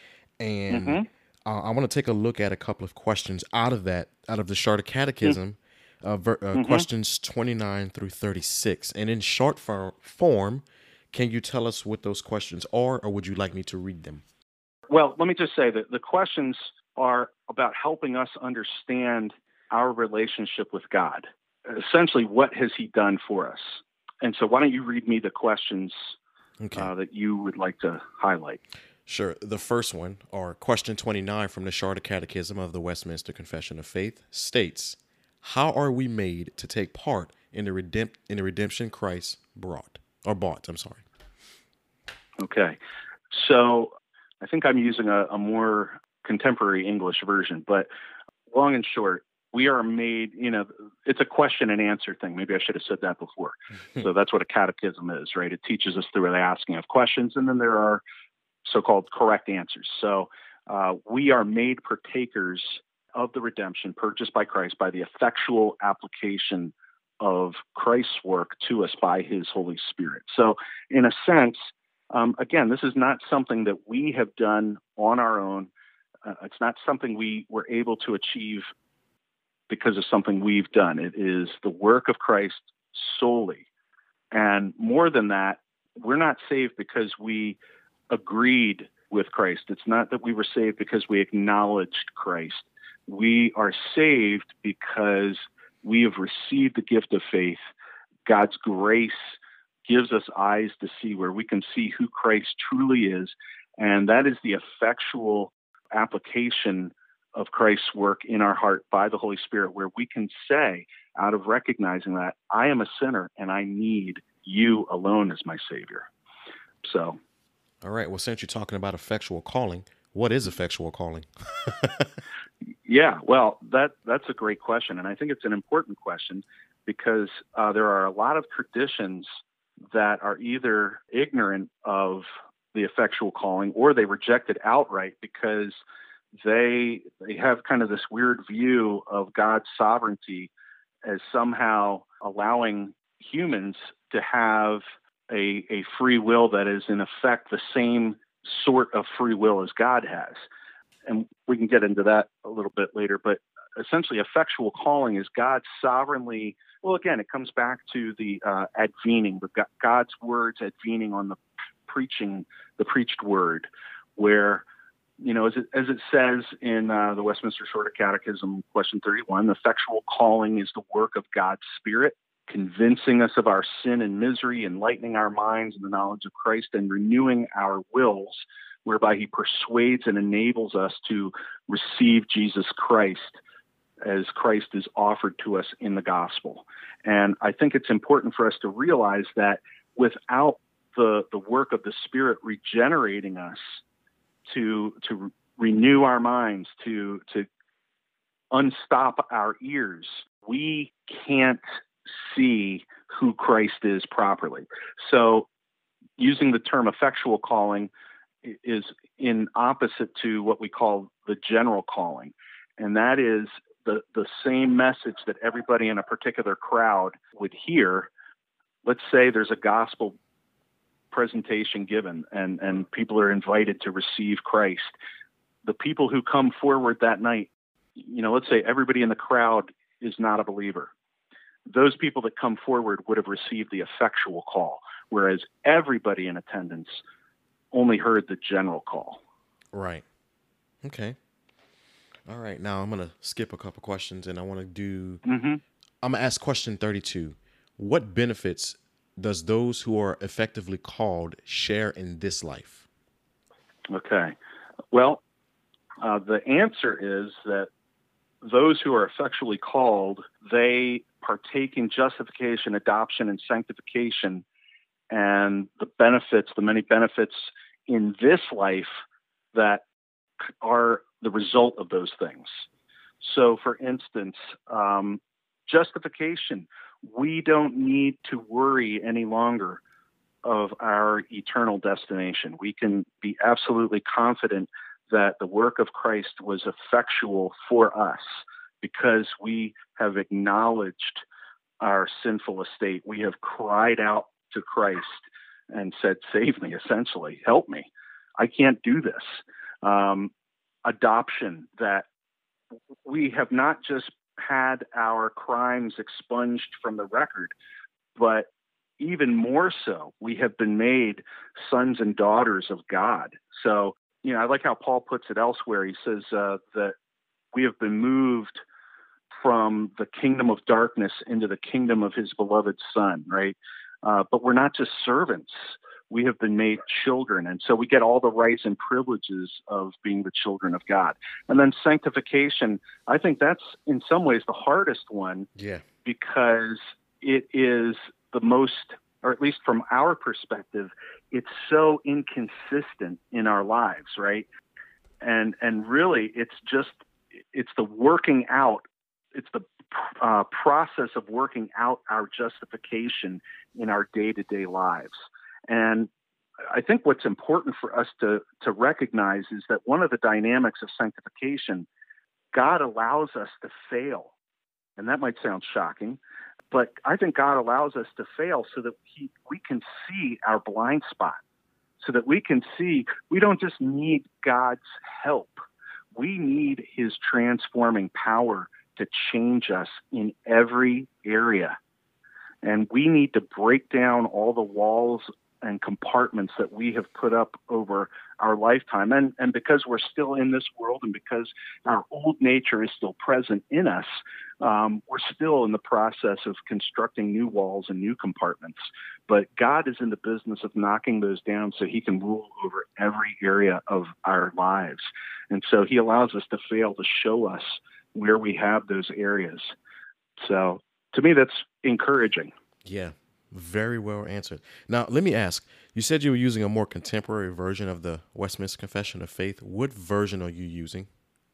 and mm-hmm. uh, I want to take a look at a couple of questions out of that, out of the Charter Catechism, mm-hmm. uh, ver- uh, mm-hmm. questions twenty-nine through thirty-six. And in short for- form, can you tell us what those questions are, or would you like me to read them? Well, let me just say that the questions are about helping us understand our relationship with God. Essentially, what has he done for us? And so why don't you read me the questions okay. uh, that you would like to highlight? Sure. The first one, or question twenty-nine from the Charter Catechism of the Westminster Confession of Faith, states, how are we made to take part in the, redemp- in the redemption Christ brought, or bought, I'm sorry. Okay. So I think I'm using a, a more contemporary English version, but long and short, we are made, you know, it's a question and answer thing. Maybe I should have said that before. So that's what a catechism is, right? It teaches us through the asking of questions, and then there are so-called correct answers. So uh, we are made partakers of the redemption purchased by Christ by the effectual application of Christ's work to us by his Holy Spirit. So in a sense, um, again, this is not something that we have done on our own. Uh, it's not something we were able to achieve because of something we've done. It is the work of Christ solely. And more than that, we're not saved because we agreed with Christ. It's not that we were saved because we acknowledged Christ. We are saved because we have received the gift of faith. God's grace gives us eyes to see where we can see who Christ truly is. And that is the effectual application of Christ's work in our heart by the Holy Spirit, where we can say, out of recognizing that, I am a sinner and I need you alone as my Savior. So. All right. Well, since you're talking about effectual calling, what is effectual calling? Yeah, well, that that's a great question. And I think it's an important question because uh, there are a lot of traditions that are either ignorant of the effectual calling or they reject it outright because they they have kind of this weird view of God's sovereignty as somehow allowing humans to have a, a free will that is in effect the same sort of free will as God has. And we can get into that a little bit later, but essentially effectual calling is God sovereignly, well, again, it comes back to the uh, advening, the God's words advening on the preaching, the preached word, where, you know, as it, as it says in uh, the Westminster Shorter Catechism, question thirty-one, effectual calling is the work of God's Spirit, convincing us of our sin and misery, enlightening our minds in the knowledge of Christ, and renewing our wills, whereby he persuades and enables us to receive Jesus Christ as Christ is offered to us in the gospel. And I think it's important for us to realize that without the, the work of the Spirit regenerating us to, to renew our minds, to, to unstop our ears, we can't see who Christ is properly. So using the term effectual calling is in opposite to what we call the general calling. And that is the, the same message that everybody in a particular crowd would hear. Let's say there's a gospel presentation given and, and people are invited to receive Christ. The people who come forward that night, you know, let's say everybody in the crowd is not a believer. Those people that come forward would have received the effectual call, whereas everybody in attendance only heard the general call. Right. Okay. All right. Now I'm going to skip a couple questions and I want to do, mm-hmm. I'm going to ask question thirty-two. What benefits does those who are effectively called share in this life? Okay. Well, uh, the answer is that those who are effectually called, they partake in justification, adoption, and sanctification, and the benefits, the many benefits in this life that are the result of those things. So, for instance, um, justification, we don't need to worry any longer of our eternal destination. We can be absolutely confident that the work of Christ was effectual for us because we have acknowledged our sinful estate. We have cried out to Christ and said, save me, essentially, help me. I can't do this. Um, adoption, that we have not just had our crimes expunged from the record, but even more so, we have been made sons and daughters of God. So, you know, I like how Paul puts it elsewhere. He says uh, that we have been moved from the kingdom of darkness into the kingdom of his beloved Son, right? Uh, but we're not just servants. We have been made children. And so we get all the rights and privileges of being the children of God. And then sanctification, I think that's in some ways the hardest one. Yeah. Because it is the most, or at least from our perspective, it's so inconsistent in our lives, right? And and really, it's just, it's the working out, it's the uh, process of working out our justification in our day-to-day lives. And I think what's important for us to, to recognize is that one of the dynamics of sanctification God allows us to fail. And that might sound shocking, but I think God allows us to fail so that he, we can see our blind spot, so that we can see we don't just need God's help. We need his transforming power to change us in every area. And we need to break down all the walls and compartments that we have put up over our lifetime. And, and because we're still in this world and because our old nature is still present in us, um, we're still in the process of constructing new walls and new compartments. But God is in the business of knocking those down so he can rule over every area of our lives. And so he allows us to fail to show us where we have those areas. So to me, that's encouraging. Yeah. Very well answered. Now, let me ask, you said you were using a more contemporary version of the Westminster Confession of Faith. What version are you using?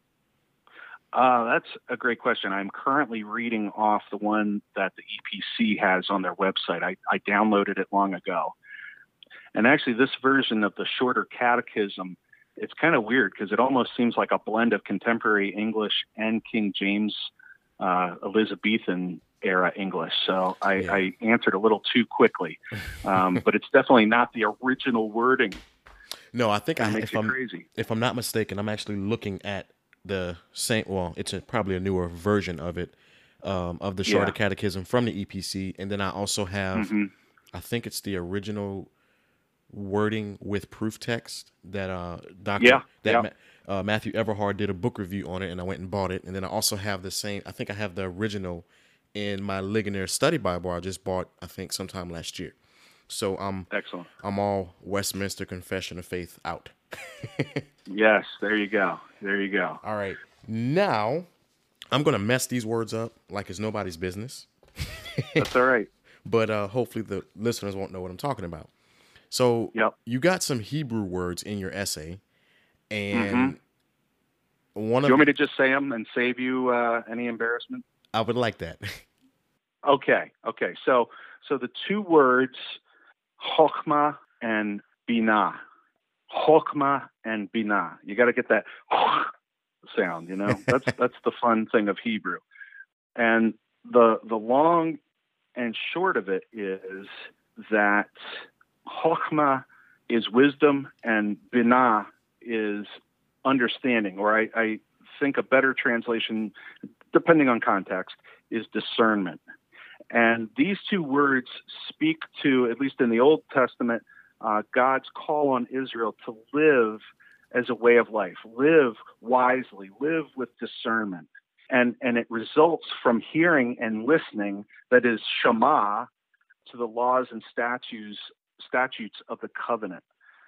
Uh, that's a great question. I'm currently reading off the one that the E P C has on their website. I, I downloaded it long ago. And actually, this version of the shorter catechism, it's kind of weird because it almost seems like a blend of contemporary English and King James uh, Elizabethan era English. So I, yeah. I answered a little too quickly, um, but it's definitely not the original wording. No, I think that I, makes if it I'm crazy. if I'm not mistaken, I'm actually looking at the same. Well, it's a, probably a newer version of it, um, of the Shorter yeah. Catechism from the E P C, and then I also have, mm-hmm. I think it's the original wording with proof text that uh Doctor yeah, that yeah. Ma- uh, Matthew Everhard did a book review on it, and I went and bought it, and then I also have the same. I think I have the original in my Ligonier Study Bible I just bought, I think, sometime last year. So I'm excellent. I'm all Westminster Confession of Faith out. Yes, there you go. There you go. All right. Now I'm gonna mess these words up like it's nobody's business. That's all right. But uh, hopefully the listeners won't know what I'm talking about. So yep. you got some Hebrew words in your essay, and mm-hmm. one Do of you want me to just say them and save you uh, any embarrassment? I would like that. Okay. Okay. So, so the two words, chokmah and binah, chokmah and binah. You got to get that sound, you know, that's, that's the fun thing of Hebrew. And the, the long and short of it is that chokmah is wisdom and binah is understanding, or I, I think a better translation, depending on context, is discernment. And these two words speak to, at least in the Old Testament, uh, God's call on Israel to live as a way of life, live wisely, live with discernment. And, and it results from hearing and listening, that is Shema, to the laws and statutes, statutes of the covenant.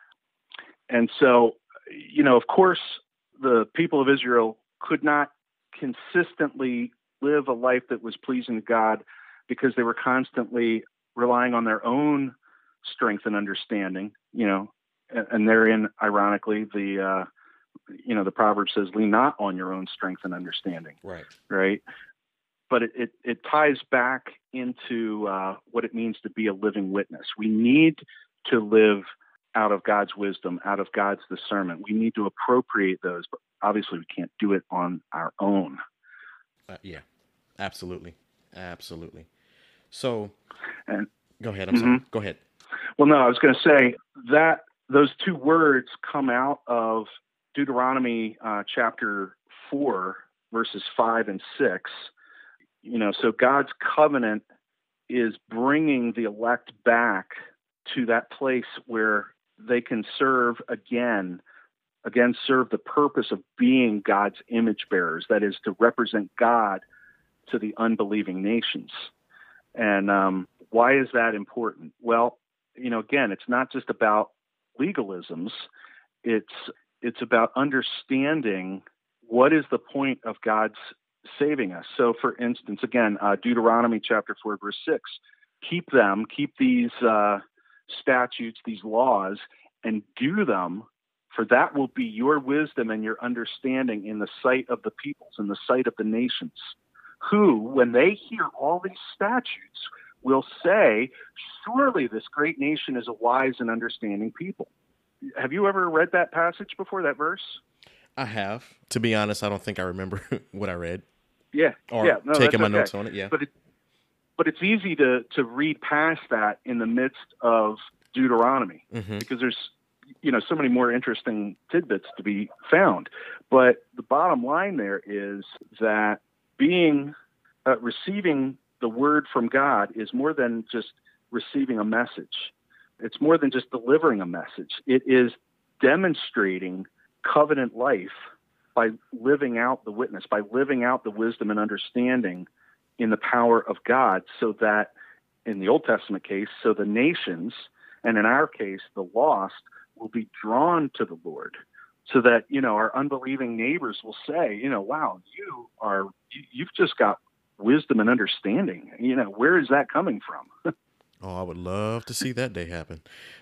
And so, you know, of course, the people of Israel could not consistently live a life that was pleasing to God because they were constantly relying on their own strength and understanding, you know, and, and therein, ironically, the, uh, you know, the proverb says, lean not on your own strength and understanding. Right. Right. But it, it, it ties back into uh, what it means to be a living witness. We need to live out of God's wisdom, out of God's discernment. We need to appropriate those, but obviously we can't do it on our own. Uh, yeah, absolutely. Absolutely. So and, go ahead. I'm mm-hmm. sorry. Go ahead. Well, no, I was going to say that those two words come out of Deuteronomy uh, chapter four, verses five and six. You know, so God's covenant is bringing the elect back to that place where they can serve again, again, serve the purpose of being God's image bearers. That is, to represent God to the unbelieving nations. And um, why is that important? Well, you know, again, it's not just about legalisms. It's it's about understanding what is the point of God's saving us. So, for instance, again, uh, Deuteronomy chapter four, verse six, keep them, keep these uh, statutes, these laws, and do them, for that will be your wisdom and your understanding in the sight of the peoples, in the sight of the nations, who, when they hear all these statutes, will say, surely this great nation is a wise and understanding people. Have you ever read that passage before, that verse? I have. To be honest, I don't think I remember what I read Yeah, or yeah, no, taking that's my okay. notes on it. Yeah. But it, but it's easy to to read past that in the midst of Deuteronomy Mm-hmm. because there's you know so many more interesting tidbits to be found. But the bottom line there is that being uh, receiving the word from God is more than just receiving a message. It's more than just delivering a message. It is demonstrating covenant life by living out the witness, by living out the wisdom and understanding in the power of God, so that in the Old Testament case, so the nations, and in our case, the lost, will be drawn to the Lord, so that, you know, our unbelieving neighbors will say, you know, wow, you are, you, you've just got wisdom and understanding. You know, where is that coming from? Oh, I would love to see that day happen.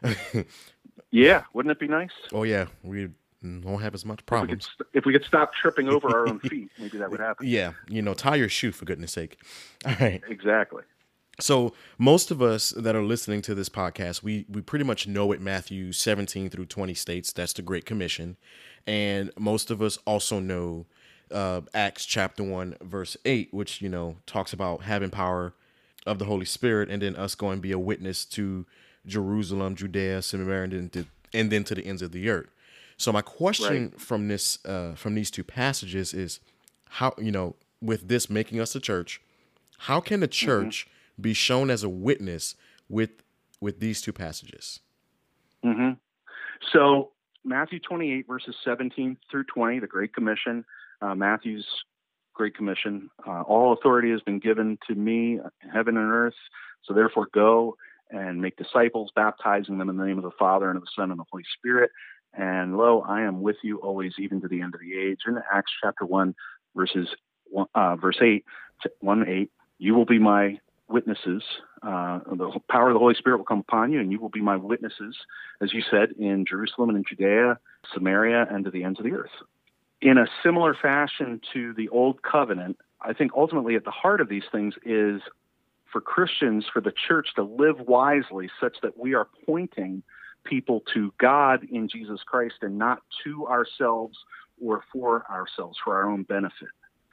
Yeah, wouldn't it be nice? Oh yeah, we won't have as much If we, could, problems. st- if we could stop tripping over our own feet, maybe that would happen. Yeah, you know, tie your shoe for goodness sake. All right. Exactly. So most of us that are listening to this podcast, we we pretty much know what Matthew seventeen through twenty states. That's the Great Commission. And most of us also know uh, Acts chapter one, verse eight, which, you know, talks about having power of the Holy Spirit, and then us going to be a witness to Jerusalem, Judea, Samaria, and then to, and then to the ends of the earth. So my question Right. from this, uh, from these two passages is how, you know, with this making us a church, how can the church mm-hmm. be shown as a witness with, with these two passages? Mm-hmm. So Matthew twenty-eight, verses seventeen through twenty, the Great Commission, uh, Matthew's Great Commission. Uh, all authority has been given to me, heaven and earth. So therefore go and make disciples, baptizing them in the name of the Father and of the Son and the Holy Spirit. And lo, I am with you always, even to the end of the age. In Acts chapter one, verses one, uh, verse eight, one eight, you will be my witnesses. Uh, the power of the Holy Spirit will come upon you, and you will be my witnesses, as you said, in Jerusalem and in Judea, Samaria, and to the ends of the earth. In a similar fashion to the Old Covenant, I think ultimately at the heart of these things is for Christians, for the church to live wisely such that we are pointing people to God in Jesus Christ and not to ourselves or for ourselves, for our own benefit.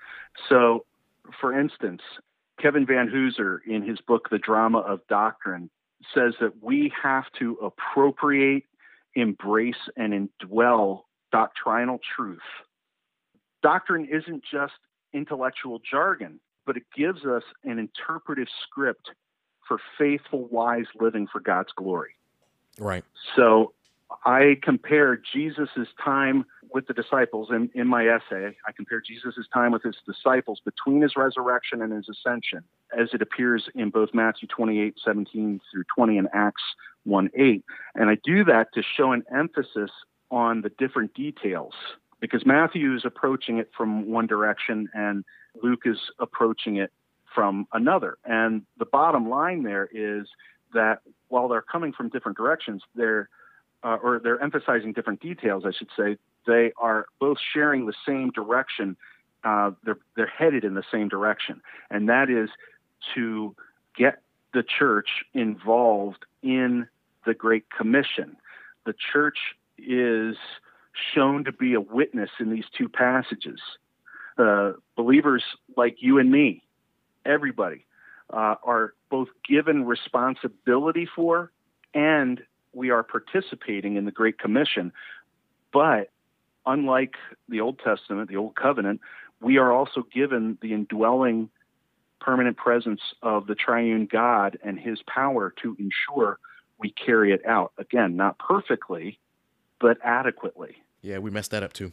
So, for instance, Kevin Van Hooser, in his book, The Drama of Doctrine, says that we have to appropriate, embrace, and indwell doctrinal truth. Doctrine isn't just intellectual jargon, but it gives us an interpretive script for faithful, wise living for God's glory. Right. So I compare Jesus's time with the disciples in, in my essay. I compare Jesus's time with his disciples between his resurrection and his ascension, as it appears in both Matthew twenty-eight, seventeen through twenty and Acts one eight. And I do that to show an emphasis on the different details, because Matthew is approaching it from one direction and Luke is approaching it from another. And the bottom line there is that while they're coming from different directions, they're uh, or they're emphasizing different details, I should say, they are both sharing the same direction. Uh, they're they're headed in the same direction, and that is to get the church involved in the Great Commission. The church is shown to be a witness in these two passages. Uh, believers like you and me, everybody, uh, are both given responsibility for, and we are participating in the Great Commission. But unlike the Old Testament, the Old Covenant, we are also given the indwelling permanent presence of the triune God and his power to ensure we carry it out. Again, not perfectly, but adequately. Yeah, we messed that up too.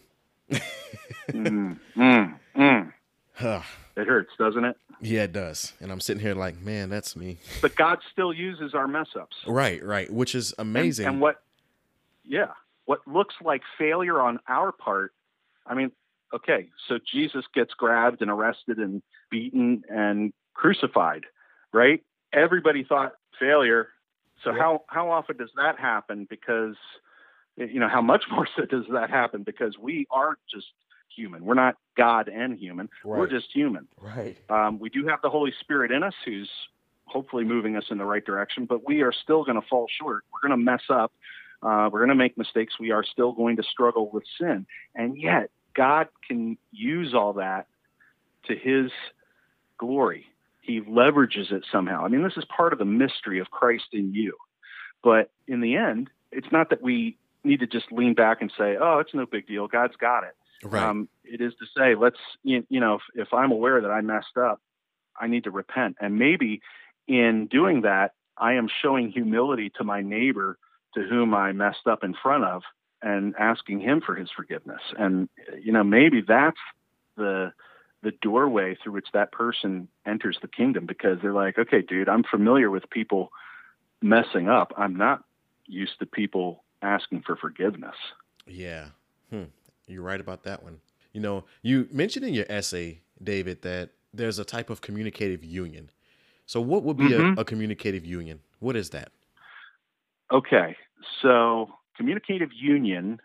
mm, mm, mm. It hurts, doesn't it? Yeah, it does. And I'm sitting here like, man, that's me. But God still uses our mess ups. Right, right, which is amazing. And, and what, yeah, what looks like failure on our part, I mean, okay, so Jesus gets grabbed and arrested and beaten and crucified, right? Everybody thought failure. So yeah. how, how often does that happen? Because, you know, how much more so does that happen? Because we are just human. We're not God and human. Right. We're just human. Right. Um, we do have the Holy Spirit in us who's hopefully moving us in the right direction, but we are still going to fall short. We're going to mess up. Uh, we're going to make mistakes. We are still going to struggle with sin. And yet God can use all that to his glory. He leverages it somehow. I mean, this is part of the mystery of Christ in you. But in the end, it's not that we need to just lean back and say, oh, it's no big deal. God's got it. Right. Um, it is to say, let's, you, you know, if, if I'm aware that I messed up, I need to repent. And maybe in doing that, I am showing humility to my neighbor to whom I messed up in front of and asking him for his forgiveness. And, you know, maybe that's the the doorway through which that person enters the kingdom, because they're like, okay, dude, I'm familiar with people messing up. I'm not used to people asking for forgiveness. Yeah. Hmm. You're right about that one. You know, you mentioned in your essay, David, that there's a type of communicative union. So what would be Mm-hmm. a, a communicative union? What is that? Okay. So communicative union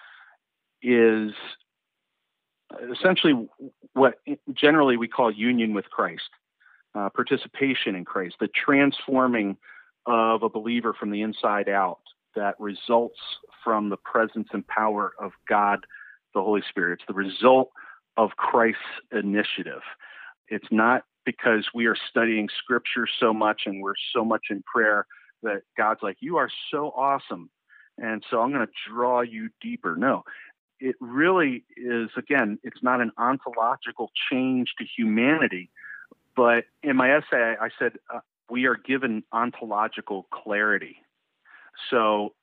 is essentially what generally we call union with Christ, uh, participation in Christ, the transforming of a believer from the inside out that results from the presence and power of God, the Holy Spirit. It's the result of Christ's initiative. It's not because we are studying Scripture so much and we're so much in prayer that God's like, you are so awesome, and so I'm going to draw you deeper. No. It really is, again, it's not an ontological change to humanity, but in my essay, I said uh, we are given ontological clarity. So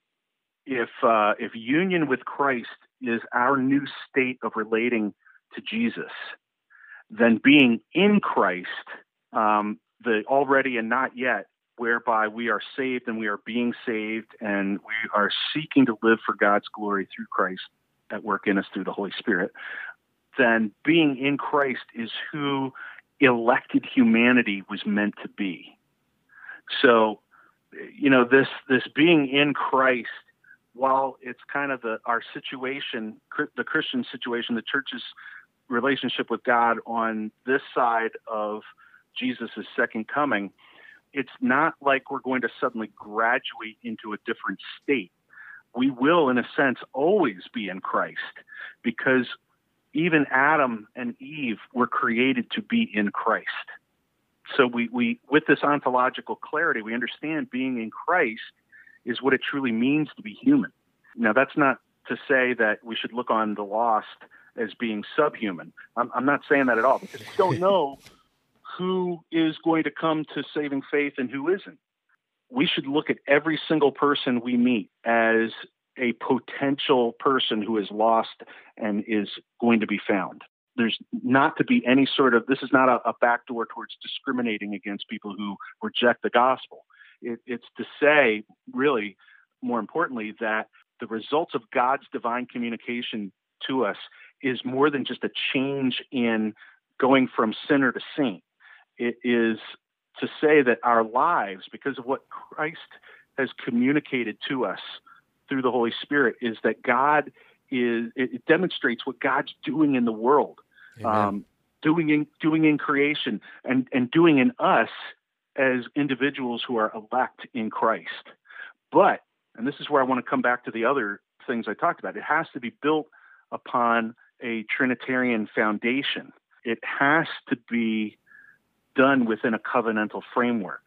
if uh, if union with Christ is our new state of relating to Jesus, then being in Christ, um, the already and not yet, whereby we are saved and we are being saved and we are seeking to live for God's glory through Christ at work in us through the Holy Spirit, then being in Christ is who elected humanity was meant to be. So, you know, this this being in Christ, while it's kind of the our situation, the Christian situation, the church's relationship with God on this side of Jesus' second coming, it's not like we're going to suddenly graduate into a different state. We will, in a sense, always be in Christ, because even Adam and Eve were created to be in Christ. So we, we, with this ontological clarity, we understand being in Christ is what it truly means to be human. Now, that's not to say that we should look on the lost as being subhuman. I'm, I'm not saying that at all, because we don't know who is going to come to saving faith and who isn't. We should look at every single person we meet as a potential person who is lost and is going to be found. There's not to be any sort of, this is not a, a backdoor towards discriminating against people who reject the gospel. It, it's to say, really, more importantly, that the results of God's divine communication to us is more than just a change in going from sinner to saint. It is to say that our lives, because of what Christ has communicated to us through the Holy Spirit, is that God is, it demonstrates what God's doing in the world, um, doing in, doing in creation, and, and doing in us as individuals who are elect in Christ. But, and this is where I want to come back to the other things I talked about, it has to be built upon a Trinitarian foundation. It has to be done within a covenantal framework.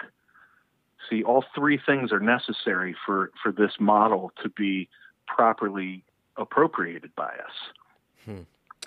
See, all three things are necessary for, for this model to be properly appropriated by us. Hmm.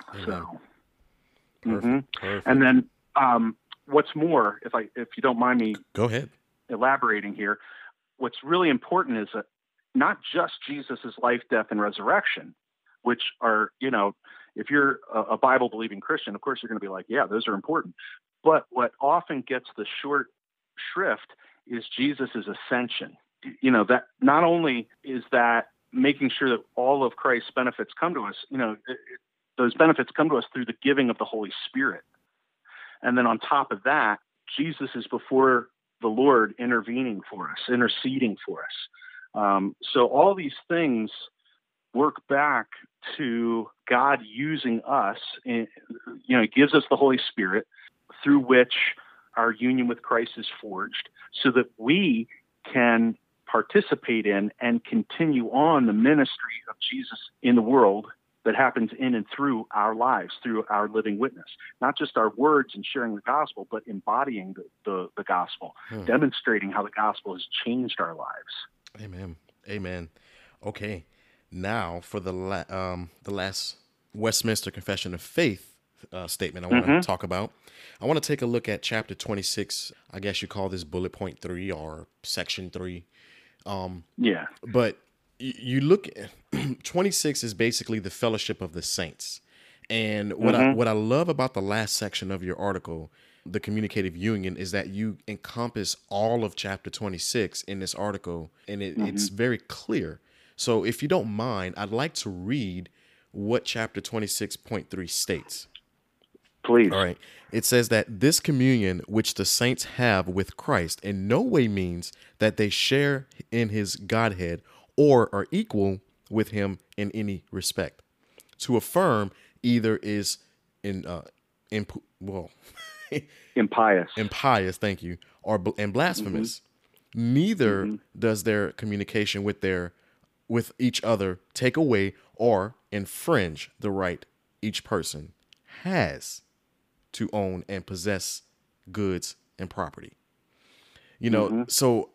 So, Perfect. mhm. Perfect. And then um, what's more, if I if you don't mind me Go ahead. elaborating here, what's really important is that not just Jesus' life, death, and resurrection, which are, you know, if you're a, a Bible-believing Christian, of course you're going to be like, yeah, those are important. But what often gets the short shrift is Jesus' ascension. You know, that not only is that making sure that all of Christ's benefits come to us, you know, it, it, those benefits come to us through the giving of the Holy Spirit. And then on top of that, Jesus is before the Lord intervening for us, interceding for us. Um, so all these things work back to God using us. In, you know, He gives us the Holy Spirit, through which our union with Christ is forged, so that we can participate in and continue on the ministry of Jesus in the world that happens in and through our lives, through our living witness. Not just our words and sharing the gospel, but embodying the, the, the gospel, hmm. demonstrating how the gospel has changed our lives. Amen. Amen. Okay. Now for the la- um, the last Westminster Confession of Faith uh, statement I want to mm-hmm. talk about. I want to take a look at chapter twenty-six. I guess you call this bullet point three or section three. Um, yeah. But y- you look at twenty-six is basically the fellowship of the saints. And what mm-hmm. I what I love about the last section of your article, the communicative union, is that you encompass all of chapter twenty-six in this article, and it, mm-hmm. it's very clear. So if you don't mind, I'd like to read what chapter twenty-six point three states. Please. All right. It says that this communion which the saints have with Christ in no way means that they share in his Godhead or are equal with him in any respect. To affirm either is in uh imp- well impious. Impious, thank you, or and blasphemous. Mm-hmm. Neither mm-hmm. does their communication with their with each other take away or infringe the right each person has to own and possess goods and property. You know, mm-hmm. so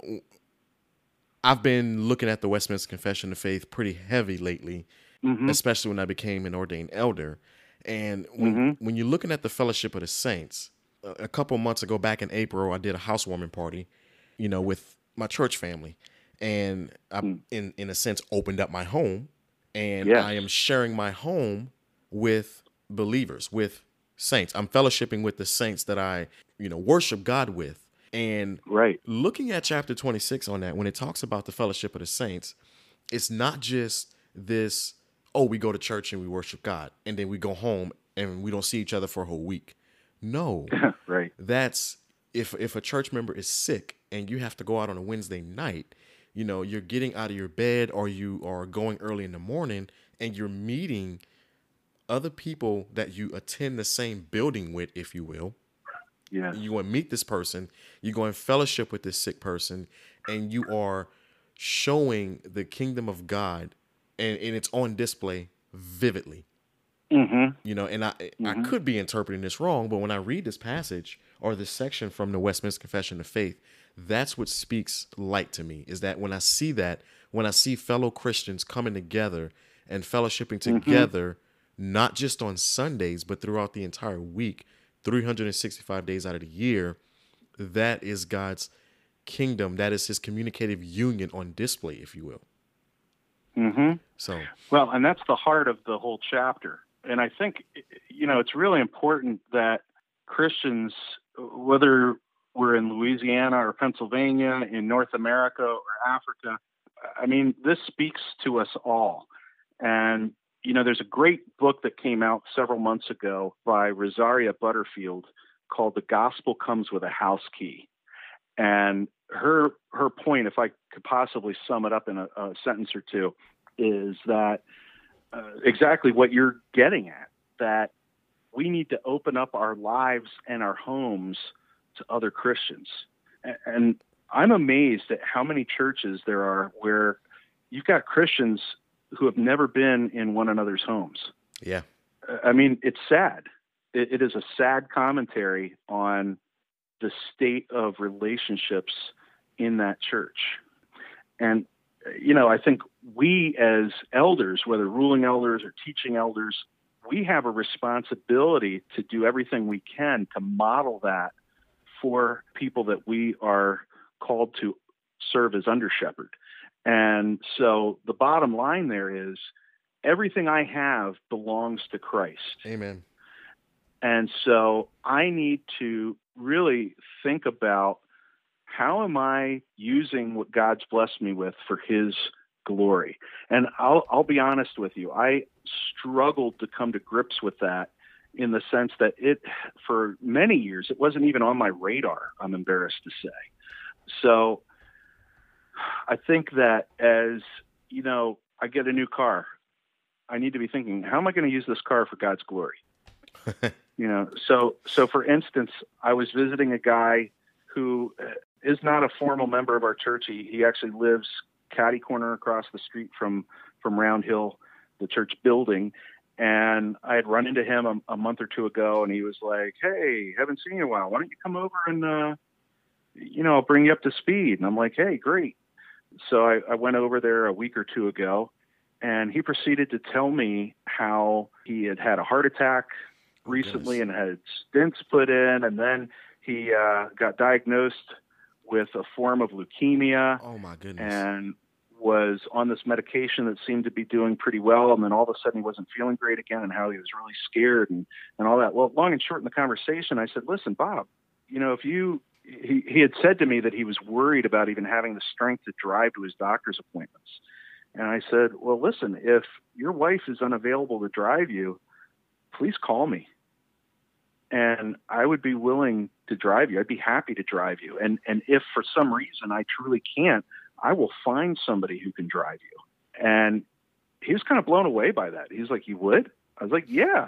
I've been looking at the Westminster Confession of Faith pretty heavy lately, mm-hmm. especially when I became an ordained elder. And when, mm-hmm. when you're looking at the Fellowship of the Saints, a couple months ago, back in April, I did a housewarming party, you know, with my church family. And I, mm. in, in a sense, opened up my home. And yes. I am sharing my home with believers, with saints. I'm fellowshipping with the saints that I, you know, worship God with. And right. looking at chapter twenty-six on that, when it talks about the fellowship of the saints, it's not just this, oh, we go to church and we worship God, and then we go home and we don't see each other for a whole week. No. Right. That's if if a church member is sick and you have to go out on a Wednesday night, you know, you're getting out of your bed or you are going early in the morning and you're meeting other people that you attend the same building with, if you will. Yeah. You go and meet this person, you go and fellowship with this sick person, and you are showing the kingdom of God, and, and it's on display vividly. Mm-hmm. You know, and I mm-hmm. I could be interpreting this wrong, but when I read this passage or this section from the Westminster Confession of Faith, that's what speaks light to me, is that when I see that, when I see fellow Christians coming together and fellowshipping together, mm-hmm. not just on Sundays, but throughout the entire week, three hundred sixty-five days out of the year, that is God's kingdom. That is his communicative union on display, if you will. Mm-hmm. So, well, and that's the heart of the whole chapter. And I think, you know, it's really important that Christians, whether we're in Louisiana or Pennsylvania, in North America or Africa, I mean, this speaks to us all. And you know, there's a great book that came out several months ago by Rosaria Butterfield called The Gospel Comes with a House Key. And her her point, if I could possibly sum it up in a, a sentence or two, is that uh, exactly what you're getting at, that we need to open up our lives and our homes to other Christians. And, and I'm amazed at how many churches there are where you've got Christians who have never been in one another's homes. Yeah. I mean, it's sad. It, it is a sad commentary on the state of relationships in that church. And, you know, I think we as elders, whether ruling elders or teaching elders, we have a responsibility to do everything we can to model that for people that we are called to serve as under shepherd. And so the bottom line there is everything I have belongs to Christ. Amen. And so I need to really think about, how am I using what God's blessed me with for his glory? And I'll, I'll be honest with you. I struggled to come to grips with that, in the sense that it, for many years, it wasn't even on my radar, I'm embarrassed to say. So I think that as, you know, I get a new car, I need to be thinking, how am I going to use this car for God's glory? You know, so, so for instance, I was visiting a guy who is not a formal member of our church. He, he actually lives catty corner across the street from, from Round Hill, the church building. And I had run into him a, a month or two ago, and he was like, "Hey, haven't seen you in a while. Why don't you come over and, uh, you know, I'll bring you up to speed." And I'm like, "Hey, great." So I, I went over there a week or two ago, and he proceeded to tell me how he had had a heart attack recently and had stents put in, and then he uh, got diagnosed with a form of leukemia. Oh my goodness. And was on this medication that seemed to be doing pretty well, and then all of a sudden he wasn't feeling great again, and how he was really scared and, and all that. Well, long and short in the conversation, I said, "Listen, Bob, you know, if you," he, he had said to me that he was worried about even having the strength to drive to his doctor's appointments. And I said, "Well, listen, if your wife is unavailable to drive you, please call me. And I would be willing to drive you. I'd be happy to drive you. And, and if for some reason I truly can't, I will find somebody who can drive you." And he was kind of blown away by that. He's like, "You would?" I was like, "Yeah."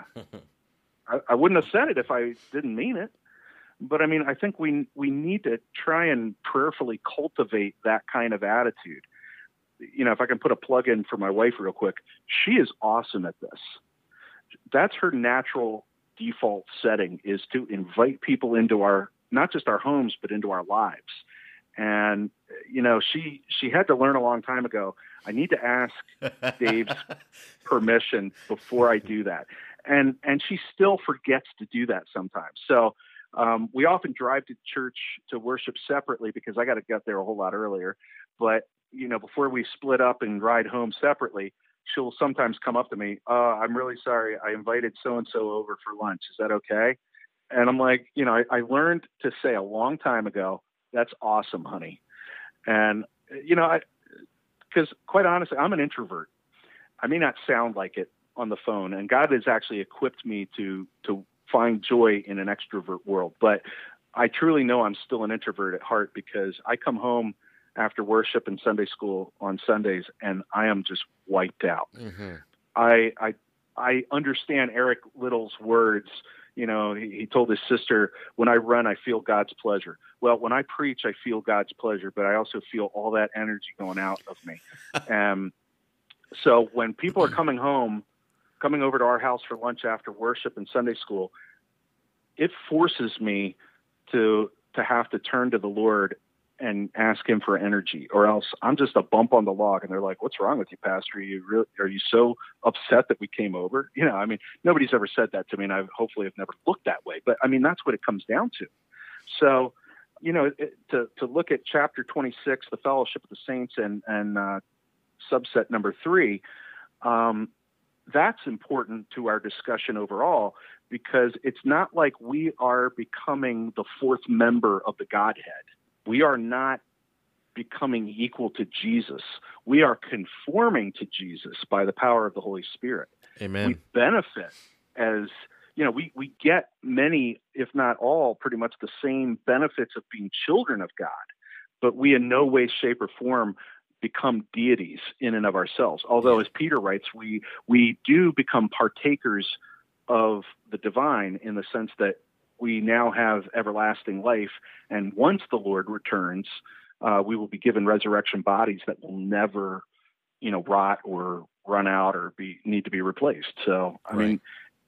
I, I wouldn't have said it if I didn't mean it. But I mean, I think we we need to try and prayerfully cultivate that kind of attitude. You know, if I can put a plug in for my wife real quick, she is awesome at this. That's her natural default setting, is to invite people into our, not just our homes, but into our lives. And, you know, she, she had to learn a long time ago, I need to ask Dave's permission before I do that. And, and she still forgets to do that sometimes. So um, we often drive to church to worship separately because I got to get there a whole lot earlier. But, you know, before we split up and ride home separately, she'll sometimes come up to me. uh, "I'm really sorry. I invited so-and-so over for lunch. Is that okay?" And I'm like, you know, I, I learned to say a long time ago, "That's awesome, honey." And, you know, I, because quite honestly, I'm an introvert. I may not sound like it on the phone, and God has actually equipped me to, to find joy in an extrovert world. But I truly know I'm still an introvert at heart, because I come home after worship and Sunday school on Sundays, and I am just wiped out. Mm-hmm. I, I, I understand Eric Little's words. You know, he, he told his sister, "When I run, I feel God's pleasure." Well, when I preach, I feel God's pleasure, but I also feel all that energy going out of me. um, so when people are coming home, coming over to our house for lunch after worship and Sunday school, it forces me to, to have to turn to the Lord and ask him for energy, or else I'm just a bump on the log. And they're like, "What's wrong with you, Pastor? Are you really, are you so upset that we came over?" You know, I mean, nobody's ever said that to me, and I hopefully have never looked that way, but I mean, that's what it comes down to. So, you know, it, to, to look at chapter twenty-six, the fellowship of the saints, and, and, uh, subset number three, um, that's important to our discussion overall, because it's not like we are becoming the fourth member of the Godhead. We are not becoming equal to Jesus. We are conforming to Jesus by the power of the Holy Spirit. Amen. We benefit as, you know, we, we get many, if not all, pretty much the same benefits of being children of God, but we in no way, shape, or form become deities in and of ourselves. Although, as Peter writes, we we do become partakers of the divine, in the sense that we now have everlasting life. And once the Lord returns, uh, we will be given resurrection bodies that will never, you know, rot or run out or be need to be replaced. So, I Right. mean,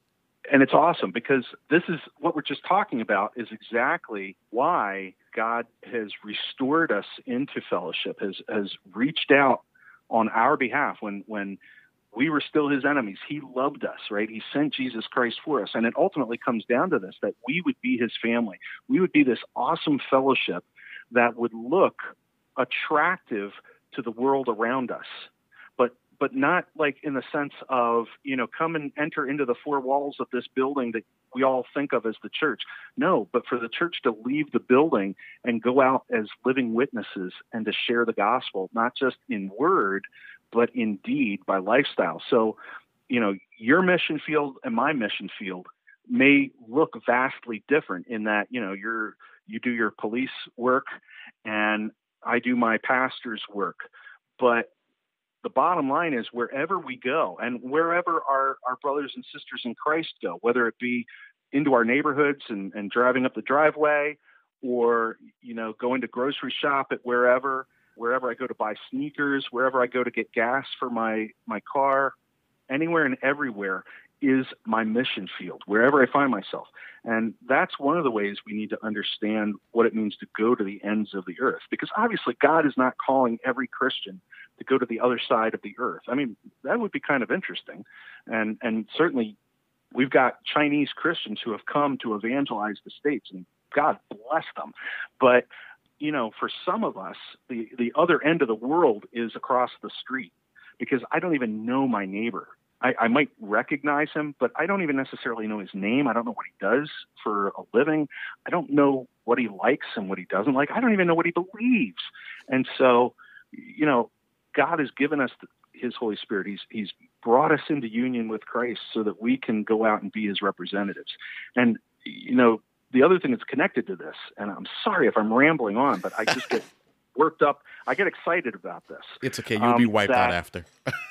and it's awesome, because this is what we're just talking about, is exactly why God has restored us into fellowship, has, has reached out on our behalf when, when we were still his enemies. He loved us, right? He sent Jesus Christ for us. And it ultimately comes down to this, that we would be his family. We would be this awesome fellowship that would look attractive to the world around us, but but not like in the sense of, you know, come and enter into the four walls of this building that we all think of as the church. No, but for the church to leave the building and go out as living witnesses and to share the gospel, not just in word, but in deed, by lifestyle. So, you know, your mission field and my mission field may look vastly different, in that, you know, you're, you do your police work and I do my pastor's work. But the bottom line is, wherever we go and wherever our, our brothers and sisters in Christ go, whether it be into our neighborhoods and, and driving up the driveway, or, you know, going to grocery shop at wherever, wherever I go to buy sneakers, wherever I go to get gas for my, my car, anywhere and everywhere, is my mission field, wherever I find myself. And that's one of the ways we need to understand what it means to go to the ends of the earth, because obviously God is not calling every Christian to go to the other side of the earth. I mean, that would be kind of interesting. And, and certainly we've got Chinese Christians who have come to evangelize the States, and God bless them. But, you know, for some of us, the, the other end of the world is across the street, because I don't even know my neighbor. I, I might recognize him, but I don't even necessarily know his name. I don't know what he does for a living. I don't know what he likes and what he doesn't like. I don't even know what he believes. And so, you know, God has given us his Holy Spirit. He's, he's brought us into union with Christ so that we can go out and be his representatives. And, you know, the other thing that's connected to this, and I'm sorry if I'm rambling on, but I just get worked up. I get excited about this. It's okay. You'll um, be wiped that, out after.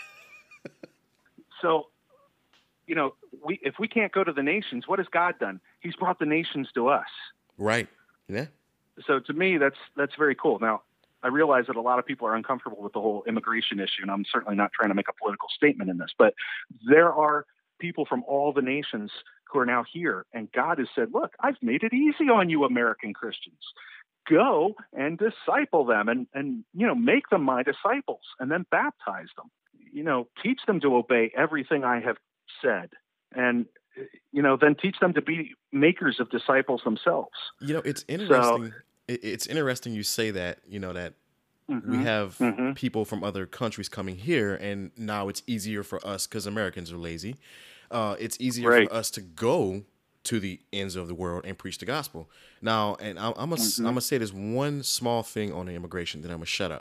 So, you know, we if we can't go to the nations, what has God done? He's brought the nations to us. Right. Yeah. So to me, that's that's very cool. Now, I realize that a lot of people are uncomfortable with the whole immigration issue, and I'm certainly not trying to make a political statement in this, but there are people from all the nations who are now here, and God has said, look, I've made it easy on you American Christians. Go and disciple them and, and, you know, make them my disciples and then baptize them. You know, teach them to obey everything I have said, and, you know, then teach them to be makers of disciples themselves. You know, it's interesting. So, it's interesting you say that, you know, that mm-hmm, we have mm-hmm. people from other countries coming here, and now it's easier for us because Americans are lazy. Uh, it's easier right. for us to go to the ends of the world and preach the gospel. Now, and I'm, I'm going mm-hmm. to say this one small thing on the immigration, then I'm going to shut up.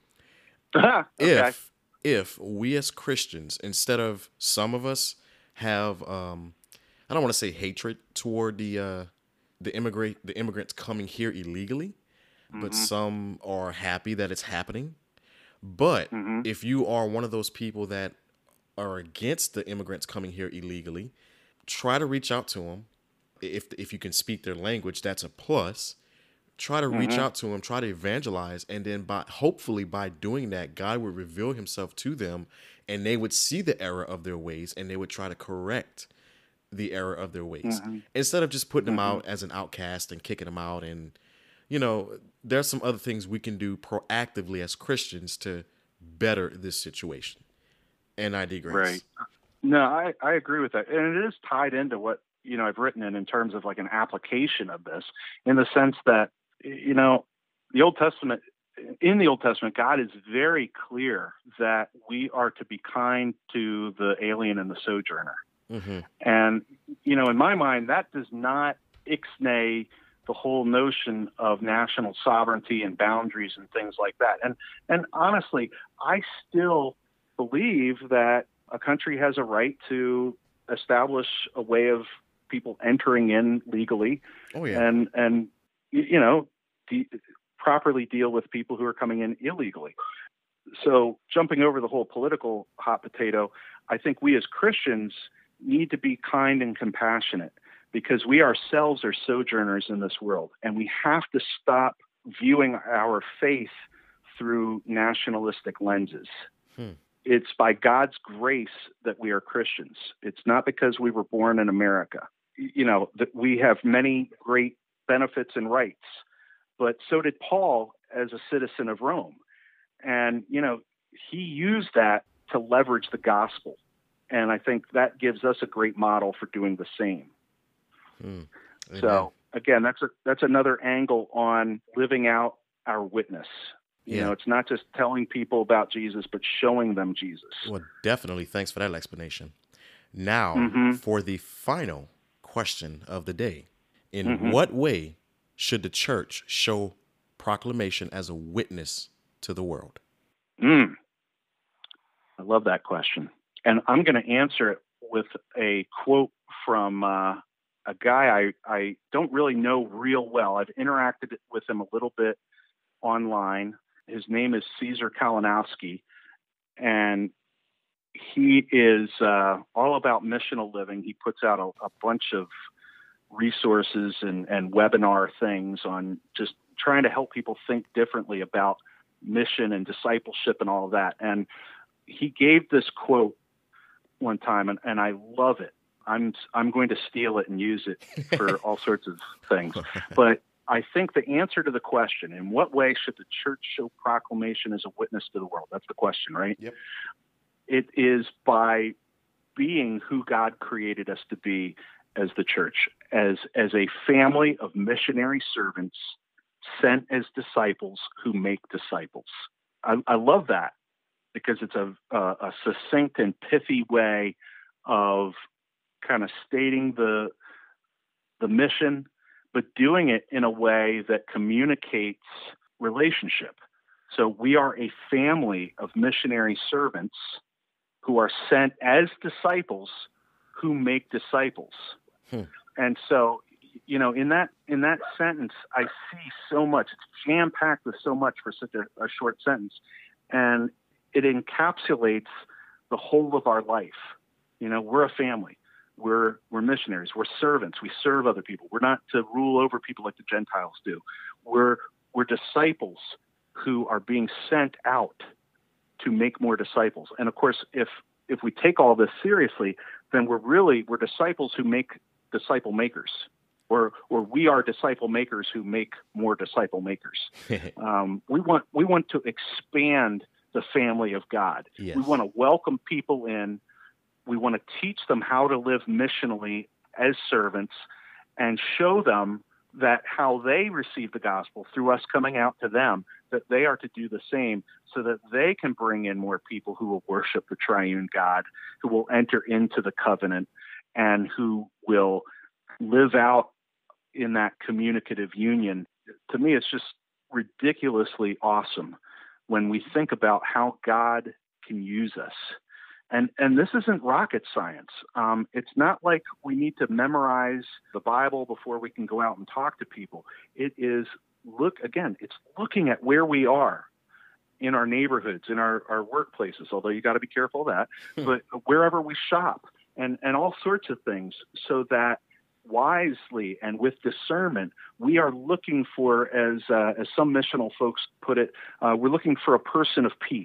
okay. If if we as Christians, instead of some of us have, um, I don't want to say hatred toward the uh, the immigrant the immigrants coming here illegally, mm-hmm. but some are happy that it's happening. But mm-hmm. if you are one of those people that are against the immigrants coming here illegally, try to reach out to them. If if you can speak their language, that's a plus. Try to mm-hmm. reach out to them, try to evangelize, and then by hopefully by doing that, God would reveal himself to them, and they would see the error of their ways, and they would try to correct the error of their ways. Mm-hmm. Instead of just putting mm-hmm. them out as an outcast and kicking them out. And, you know, there's some other things we can do proactively as Christians to better this situation. And I digress. Right. No, I, I agree with that. And it is tied into what, you know, I've written in, in terms of like an application of this, in the sense that, you know, the Old Testament, in the Old Testament, God is very clear that we are to be kind to the alien and the sojourner. Mm-hmm. And, you know, in my mind, that does not ixnay the whole notion of national sovereignty and boundaries and things like that. And, and honestly, I still believe that a country has a right to establish a way of people entering in legally, oh, yeah. and, and, you know, de- properly deal with people who are coming in illegally. So jumping over the whole political hot potato, I think we as Christians need to be kind and compassionate, because we ourselves are sojourners in this world, and we have to stop viewing our faith through nationalistic lenses. Hmm. It's by God's grace that we are Christians. It's not because we were born in America. You know, that we have many great benefits and rights, but so did Paul as a citizen of Rome. And, you know, he used that to leverage the gospel. And I think that gives us a great model for doing the same. Hmm. So again, that's a, that's another angle on living out our witness. You yeah. know, it's not just telling people about Jesus, but showing them Jesus. Well, definitely. Thanks for that explanation. Now, mm-hmm. for the final question of the day. In mm-hmm. what way should the church show proclamation as a witness to the world? Mm. I love that question. And I'm going to answer it with a quote from uh, a guy I, I don't really know real well. I've interacted with him a little bit online. His name is Caesar Kalinowski, and he is uh, all about missional living. He puts out a, a bunch of resources and, and webinar things on just trying to help people think differently about mission and discipleship and all of that. And he gave this quote one time, and, and I love it. I'm I'm going to steal it and use it for all sorts of things. But I think the answer to the question, in what way should the church show proclamation as a witness to the world? That's the question, right? Yep. It is by being who God created us to be as the church, as as a family of missionary servants sent as disciples who make disciples. I, I love that because it's a, a, a succinct and pithy way of kind of stating the the mission, but doing it in a way that communicates relationship. So we are a family of missionary servants who are sent as disciples who make disciples. Hmm. And so, you know, in that in that sentence, I see so much. It's jam-packed with so much for such a, a short sentence. And it encapsulates the whole of our life. You know, we're a family. We're we're missionaries. We're servants. We serve other people. We're not to rule over people like the Gentiles do. We're we're disciples who are being sent out to make more disciples. And of course, if if we take all this seriously, then we're really we're disciples who make disciple makers, or or we are disciple makers who make more disciple makers. um, we want we want to expand the family of God. Yes. We want to welcome people in. We want to teach them how to live missionally as servants and show them that how they receive the gospel through us coming out to them, that they are to do the same so that they can bring in more people who will worship the triune God, who will enter into the covenant, and who will live out in that communicative union. To me, it's just ridiculously awesome when we think about how God can use us. And and this isn't rocket science. Um, it's not like we need to memorize the Bible before we can go out and talk to people. It is, look, again, it's looking at where we are in our neighborhoods, in our, our workplaces, although you got to be careful of that, but wherever we shop and, and all sorts of things, so that wisely and with discernment, we are looking for, as, uh, as some missional folks put it, uh, we're looking for a person of peace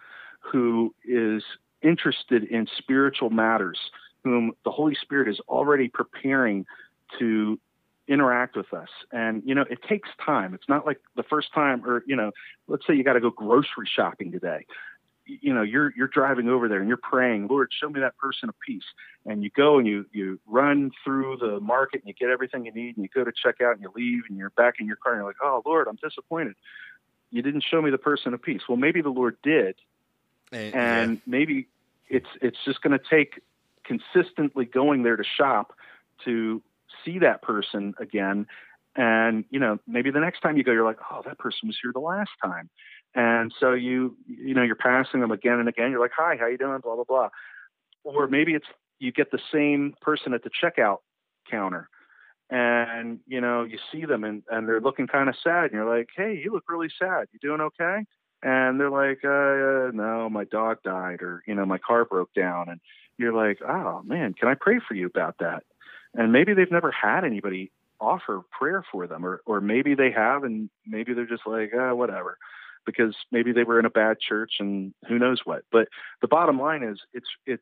who is interested in spiritual matters, whom the Holy Spirit is already preparing to interact with us. And, you know, it takes time. It's not like the first time, or, you know, let's say you got to go grocery shopping today. You know, you're, you're driving over there and you're praying, Lord, show me that person of peace. And you go and you, you run through the market and you get everything you need and you go to check out and you leave and you're back in your car and you're like, oh, Lord, I'm disappointed. You didn't show me the person of peace. Well, maybe the Lord did. And, and yeah. maybe it's it's just going to take consistently going there to shop to see that person again. And, you know, maybe the next time you go, you're like, oh, that person was here the last time. And so you, you know, you're passing them again and again. You're like, hi, how you doing? Blah, blah, blah. Or maybe it's you get the same person at the checkout counter. And, you know, you see them and, and they're looking kind of sad. And you're like, hey, you look really sad. You doing okay? And they're like, uh, no, my dog died, or, you know, my car broke down. And you're like, oh, man, can I pray for you about that? And maybe they've never had anybody offer prayer for them, or, or maybe they have, and maybe they're just like, uh, whatever, because maybe they were in a bad church and who knows what. But the bottom line is it's it's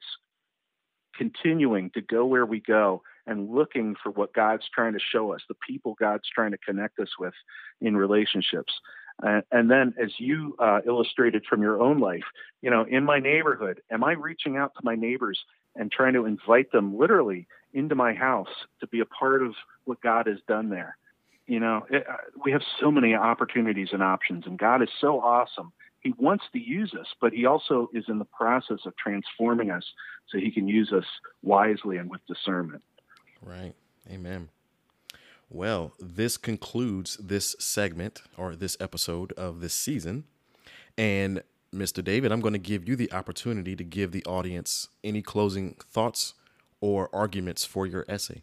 continuing to go where we go and looking for what God's trying to show us, the people God's trying to connect us with in relationships. Uh, and then, as you uh, illustrated from your own life, you know, in my neighborhood, am I reaching out to my neighbors and trying to invite them literally into my house to be a part of what God has done there? You know, it, uh, we have so many opportunities and options, and God is so awesome. He wants to use us, but he also is in the process of transforming us so he can use us wisely and with discernment. Right. Amen. Well, this concludes this segment or this episode of this season. And Mister David, I'm going to give you the opportunity to give the audience any closing thoughts or arguments for your essay.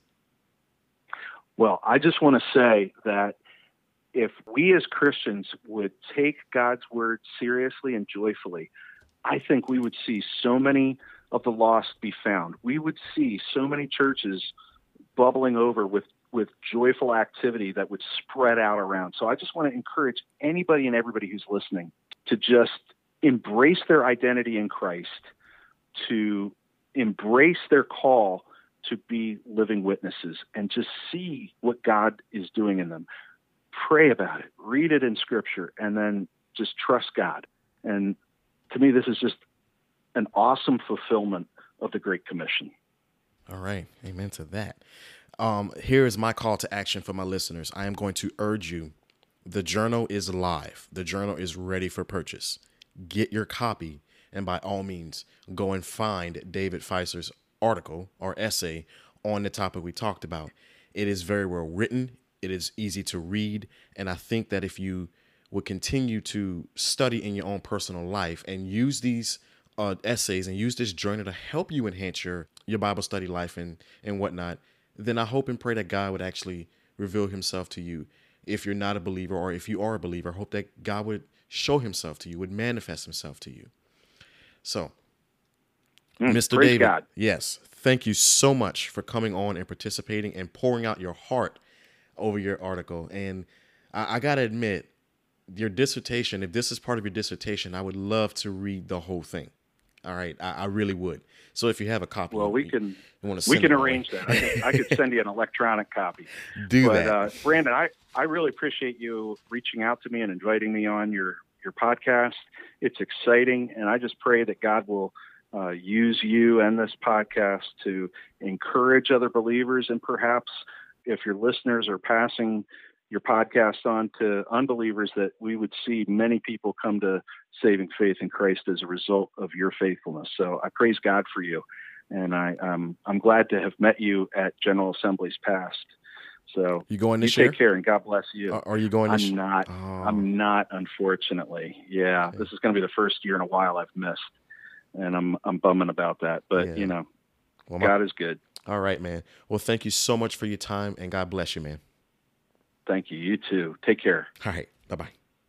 Well, I just want to say that if we as Christians would take God's word seriously and joyfully, I think we would see so many of the lost be found. We would see so many churches bubbling over with with joyful activity that would spread out around. So I just want to encourage anybody and everybody who's listening to just embrace their identity in Christ, to embrace their call to be living witnesses and just see what God is doing in them. Pray about it, read it in Scripture, and then just trust God. And to me, this is just an awesome fulfillment of the Great Commission. All right. Amen to that. Um, here is my call to action for my listeners. I am going to urge you. The journal is live. The journal is ready for purchase. Get your copy, and by all means, go and find David Feiser's article or essay on the topic we talked about. It is very well written. It is easy to read. And I think that if you would continue to study in your own personal life and use these uh, essays and use this journal to help you enhance your, your Bible study life and, and whatnot, then I hope and pray that God would actually reveal himself to you. If you're not a believer, or if you are a believer, I hope that God would show himself to you, would manifest himself to you. So, mm, Mister Praise David, God. Yes, thank you so much for coming on and participating and pouring out your heart over your article. And I, I got to admit, your dissertation, if this is part of your dissertation, I would love to read the whole thing. All right, I, I really would. So if you have a copy, well, we you, can you want to we can arrange that. I could, I could send you an electronic copy. Do but, that, uh, Brandon. I, I really appreciate you reaching out to me and inviting me on your your podcast. It's exciting, and I just pray that God will uh, use you and this podcast to encourage other believers, and perhaps if your listeners are passing your podcast on to unbelievers, that we would see many people come to saving faith in Christ as a result of your faithfulness. So I praise God for you. And I, um, I'm glad to have met you at General Assembly's past. So you going this you year? Take care, and God bless you. Are, are you going this I'm year? not. Oh. I'm not, unfortunately. Yeah, Okay. This is going to be the first year in a while I've missed. And I'm, I'm bumming about that. But, Yeah. you know, Well, my, God is good. all right, man. Well, thank you so much for your time, and God bless you, man. Thank you. You too. Take care. All right. Bye-bye.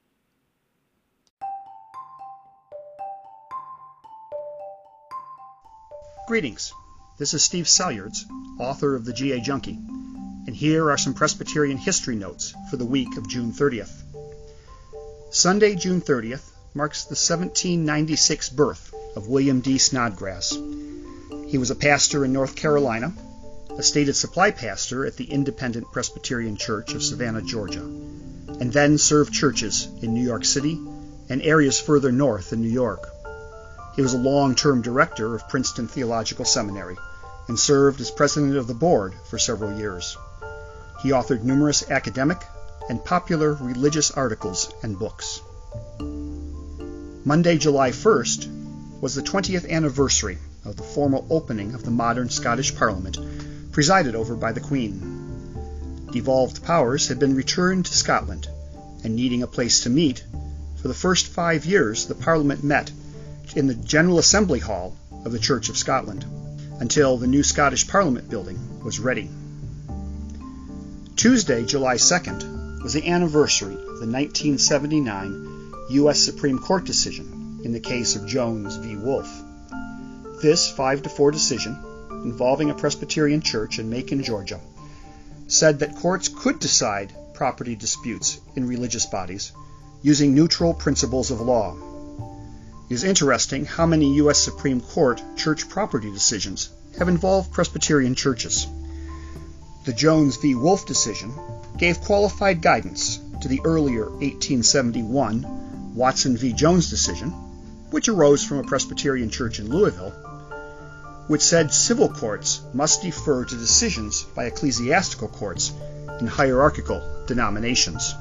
Greetings. This is Steve Salyards, author of the G A Junkie, and here are some Presbyterian history notes for the week of June thirtieth. Sunday, June thirtieth, marks the seventeen ninety-six birth of William D. Snodgrass. He was a pastor in North Carolina, a stated supply pastor at the Independent Presbyterian Church of Savannah, Georgia, and then served churches in New York City and areas further north in New York. He was a long-term director of Princeton Theological Seminary and served as president of the board for several years. He authored numerous academic and popular religious articles and books. Monday, July first, was the twentieth anniversary of the formal opening of the modern Scottish Parliament, presided over by the Queen. Devolved powers had been returned to Scotland, and needing a place to meet, for the first five years the Parliament met in the General Assembly Hall of the Church of Scotland, until the new Scottish Parliament building was ready. Tuesday, July second, was the anniversary of the nineteen seventy-nine U S Supreme Court decision in the case of Jones v. Wolfe. This five to four decision, involving a Presbyterian church in Macon, Georgia, said that courts could decide property disputes in religious bodies using neutral principles of law. It is interesting how many U S Supreme Court church property decisions have involved Presbyterian churches. The Jones v. Wolfe decision gave qualified guidance to the earlier eighteen seventy-one Watson v. Jones decision, which arose from a Presbyterian church in Louisville, which said civil courts must defer to decisions by ecclesiastical courts in hierarchical denominations.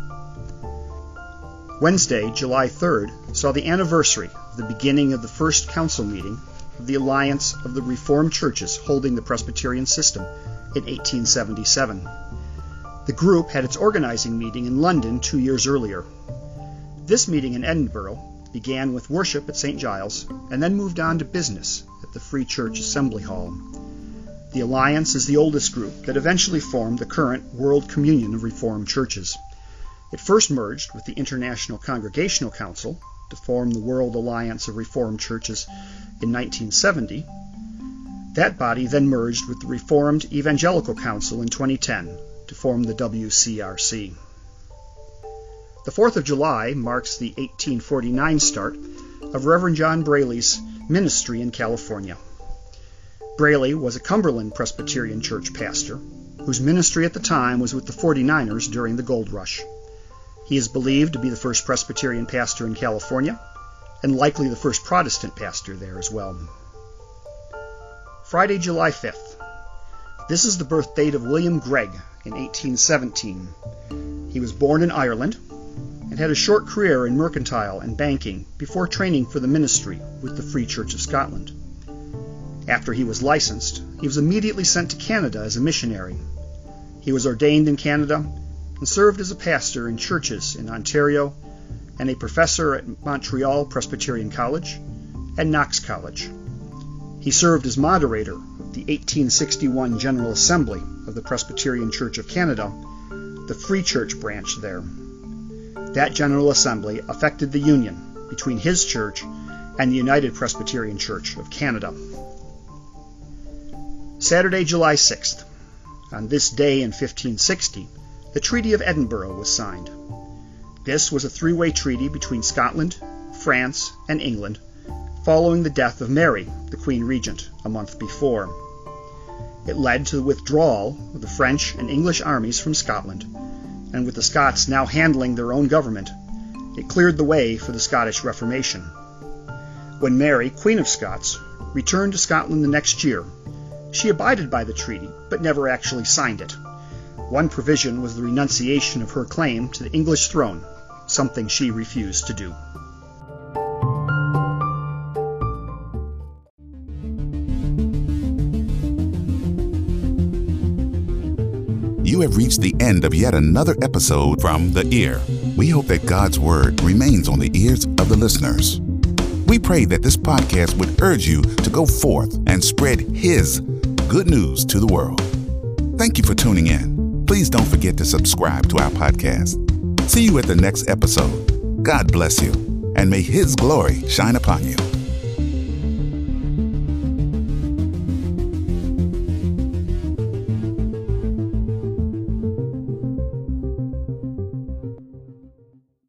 Wednesday, July third, saw the anniversary of the beginning of the first council meeting of the Alliance of the Reformed Churches holding the Presbyterian system in eighteen seventy-seven. The group had its organizing meeting in London two years earlier. This meeting in Edinburgh began with worship at Saint Giles and then moved on to business at the Free Church Assembly Hall. The Alliance is the oldest group that eventually formed the current World Communion of Reformed Churches. It first merged with the International Congregational Council to form the World Alliance of Reformed Churches in nineteen seventy. That body then merged with the Reformed Evangelical Council in twenty ten to form the W C R C. The fourth of July marks the eighteen forty-nine start of Reverend John Braley's ministry in California. Braley was a Cumberland Presbyterian Church pastor whose ministry at the time was with the forty-niners during the gold rush. He is believed to be the first Presbyterian pastor in California, and likely the first Protestant pastor there as well. Friday, July fifth. This is the birth date of William Gregg in eighteen seventeen. He was born in Ireland and had a short career in mercantile and banking before training for the ministry with the Free Church of Scotland. After he was licensed, he was immediately sent to Canada as a missionary. He was ordained in Canada and served as a pastor in churches in Ontario and a professor at Montreal Presbyterian College and Knox College. He served as moderator of the eighteen sixty-one General Assembly of the Presbyterian Church of Canada, the Free Church branch there. That General Assembly affected the union between his church and the United Presbyterian Church of Canada. Saturday, July sixth. On this day in fifteen sixty, the Treaty of Edinburgh was signed. This was a three-way treaty between Scotland, France, and England, following the death of Mary, the Queen Regent, a month before. It led to the withdrawal of the French and English armies from Scotland, and with the Scots now handling their own government, it cleared the way for the Scottish Reformation. When Mary, Queen of Scots, returned to Scotland the next year, she abided by the treaty, but never actually signed it. One provision was the renunciation of her claim to the English throne, something she refused to do. You have reached the end of yet another episode from The Ear. We hope that God's Word remains on the ears of the listeners. We pray that this podcast would urge you to go forth and spread His good news to the world. Thank you for tuning in. Please don't forget to subscribe to our podcast. See you at the next episode. God bless you, and may His glory shine upon you.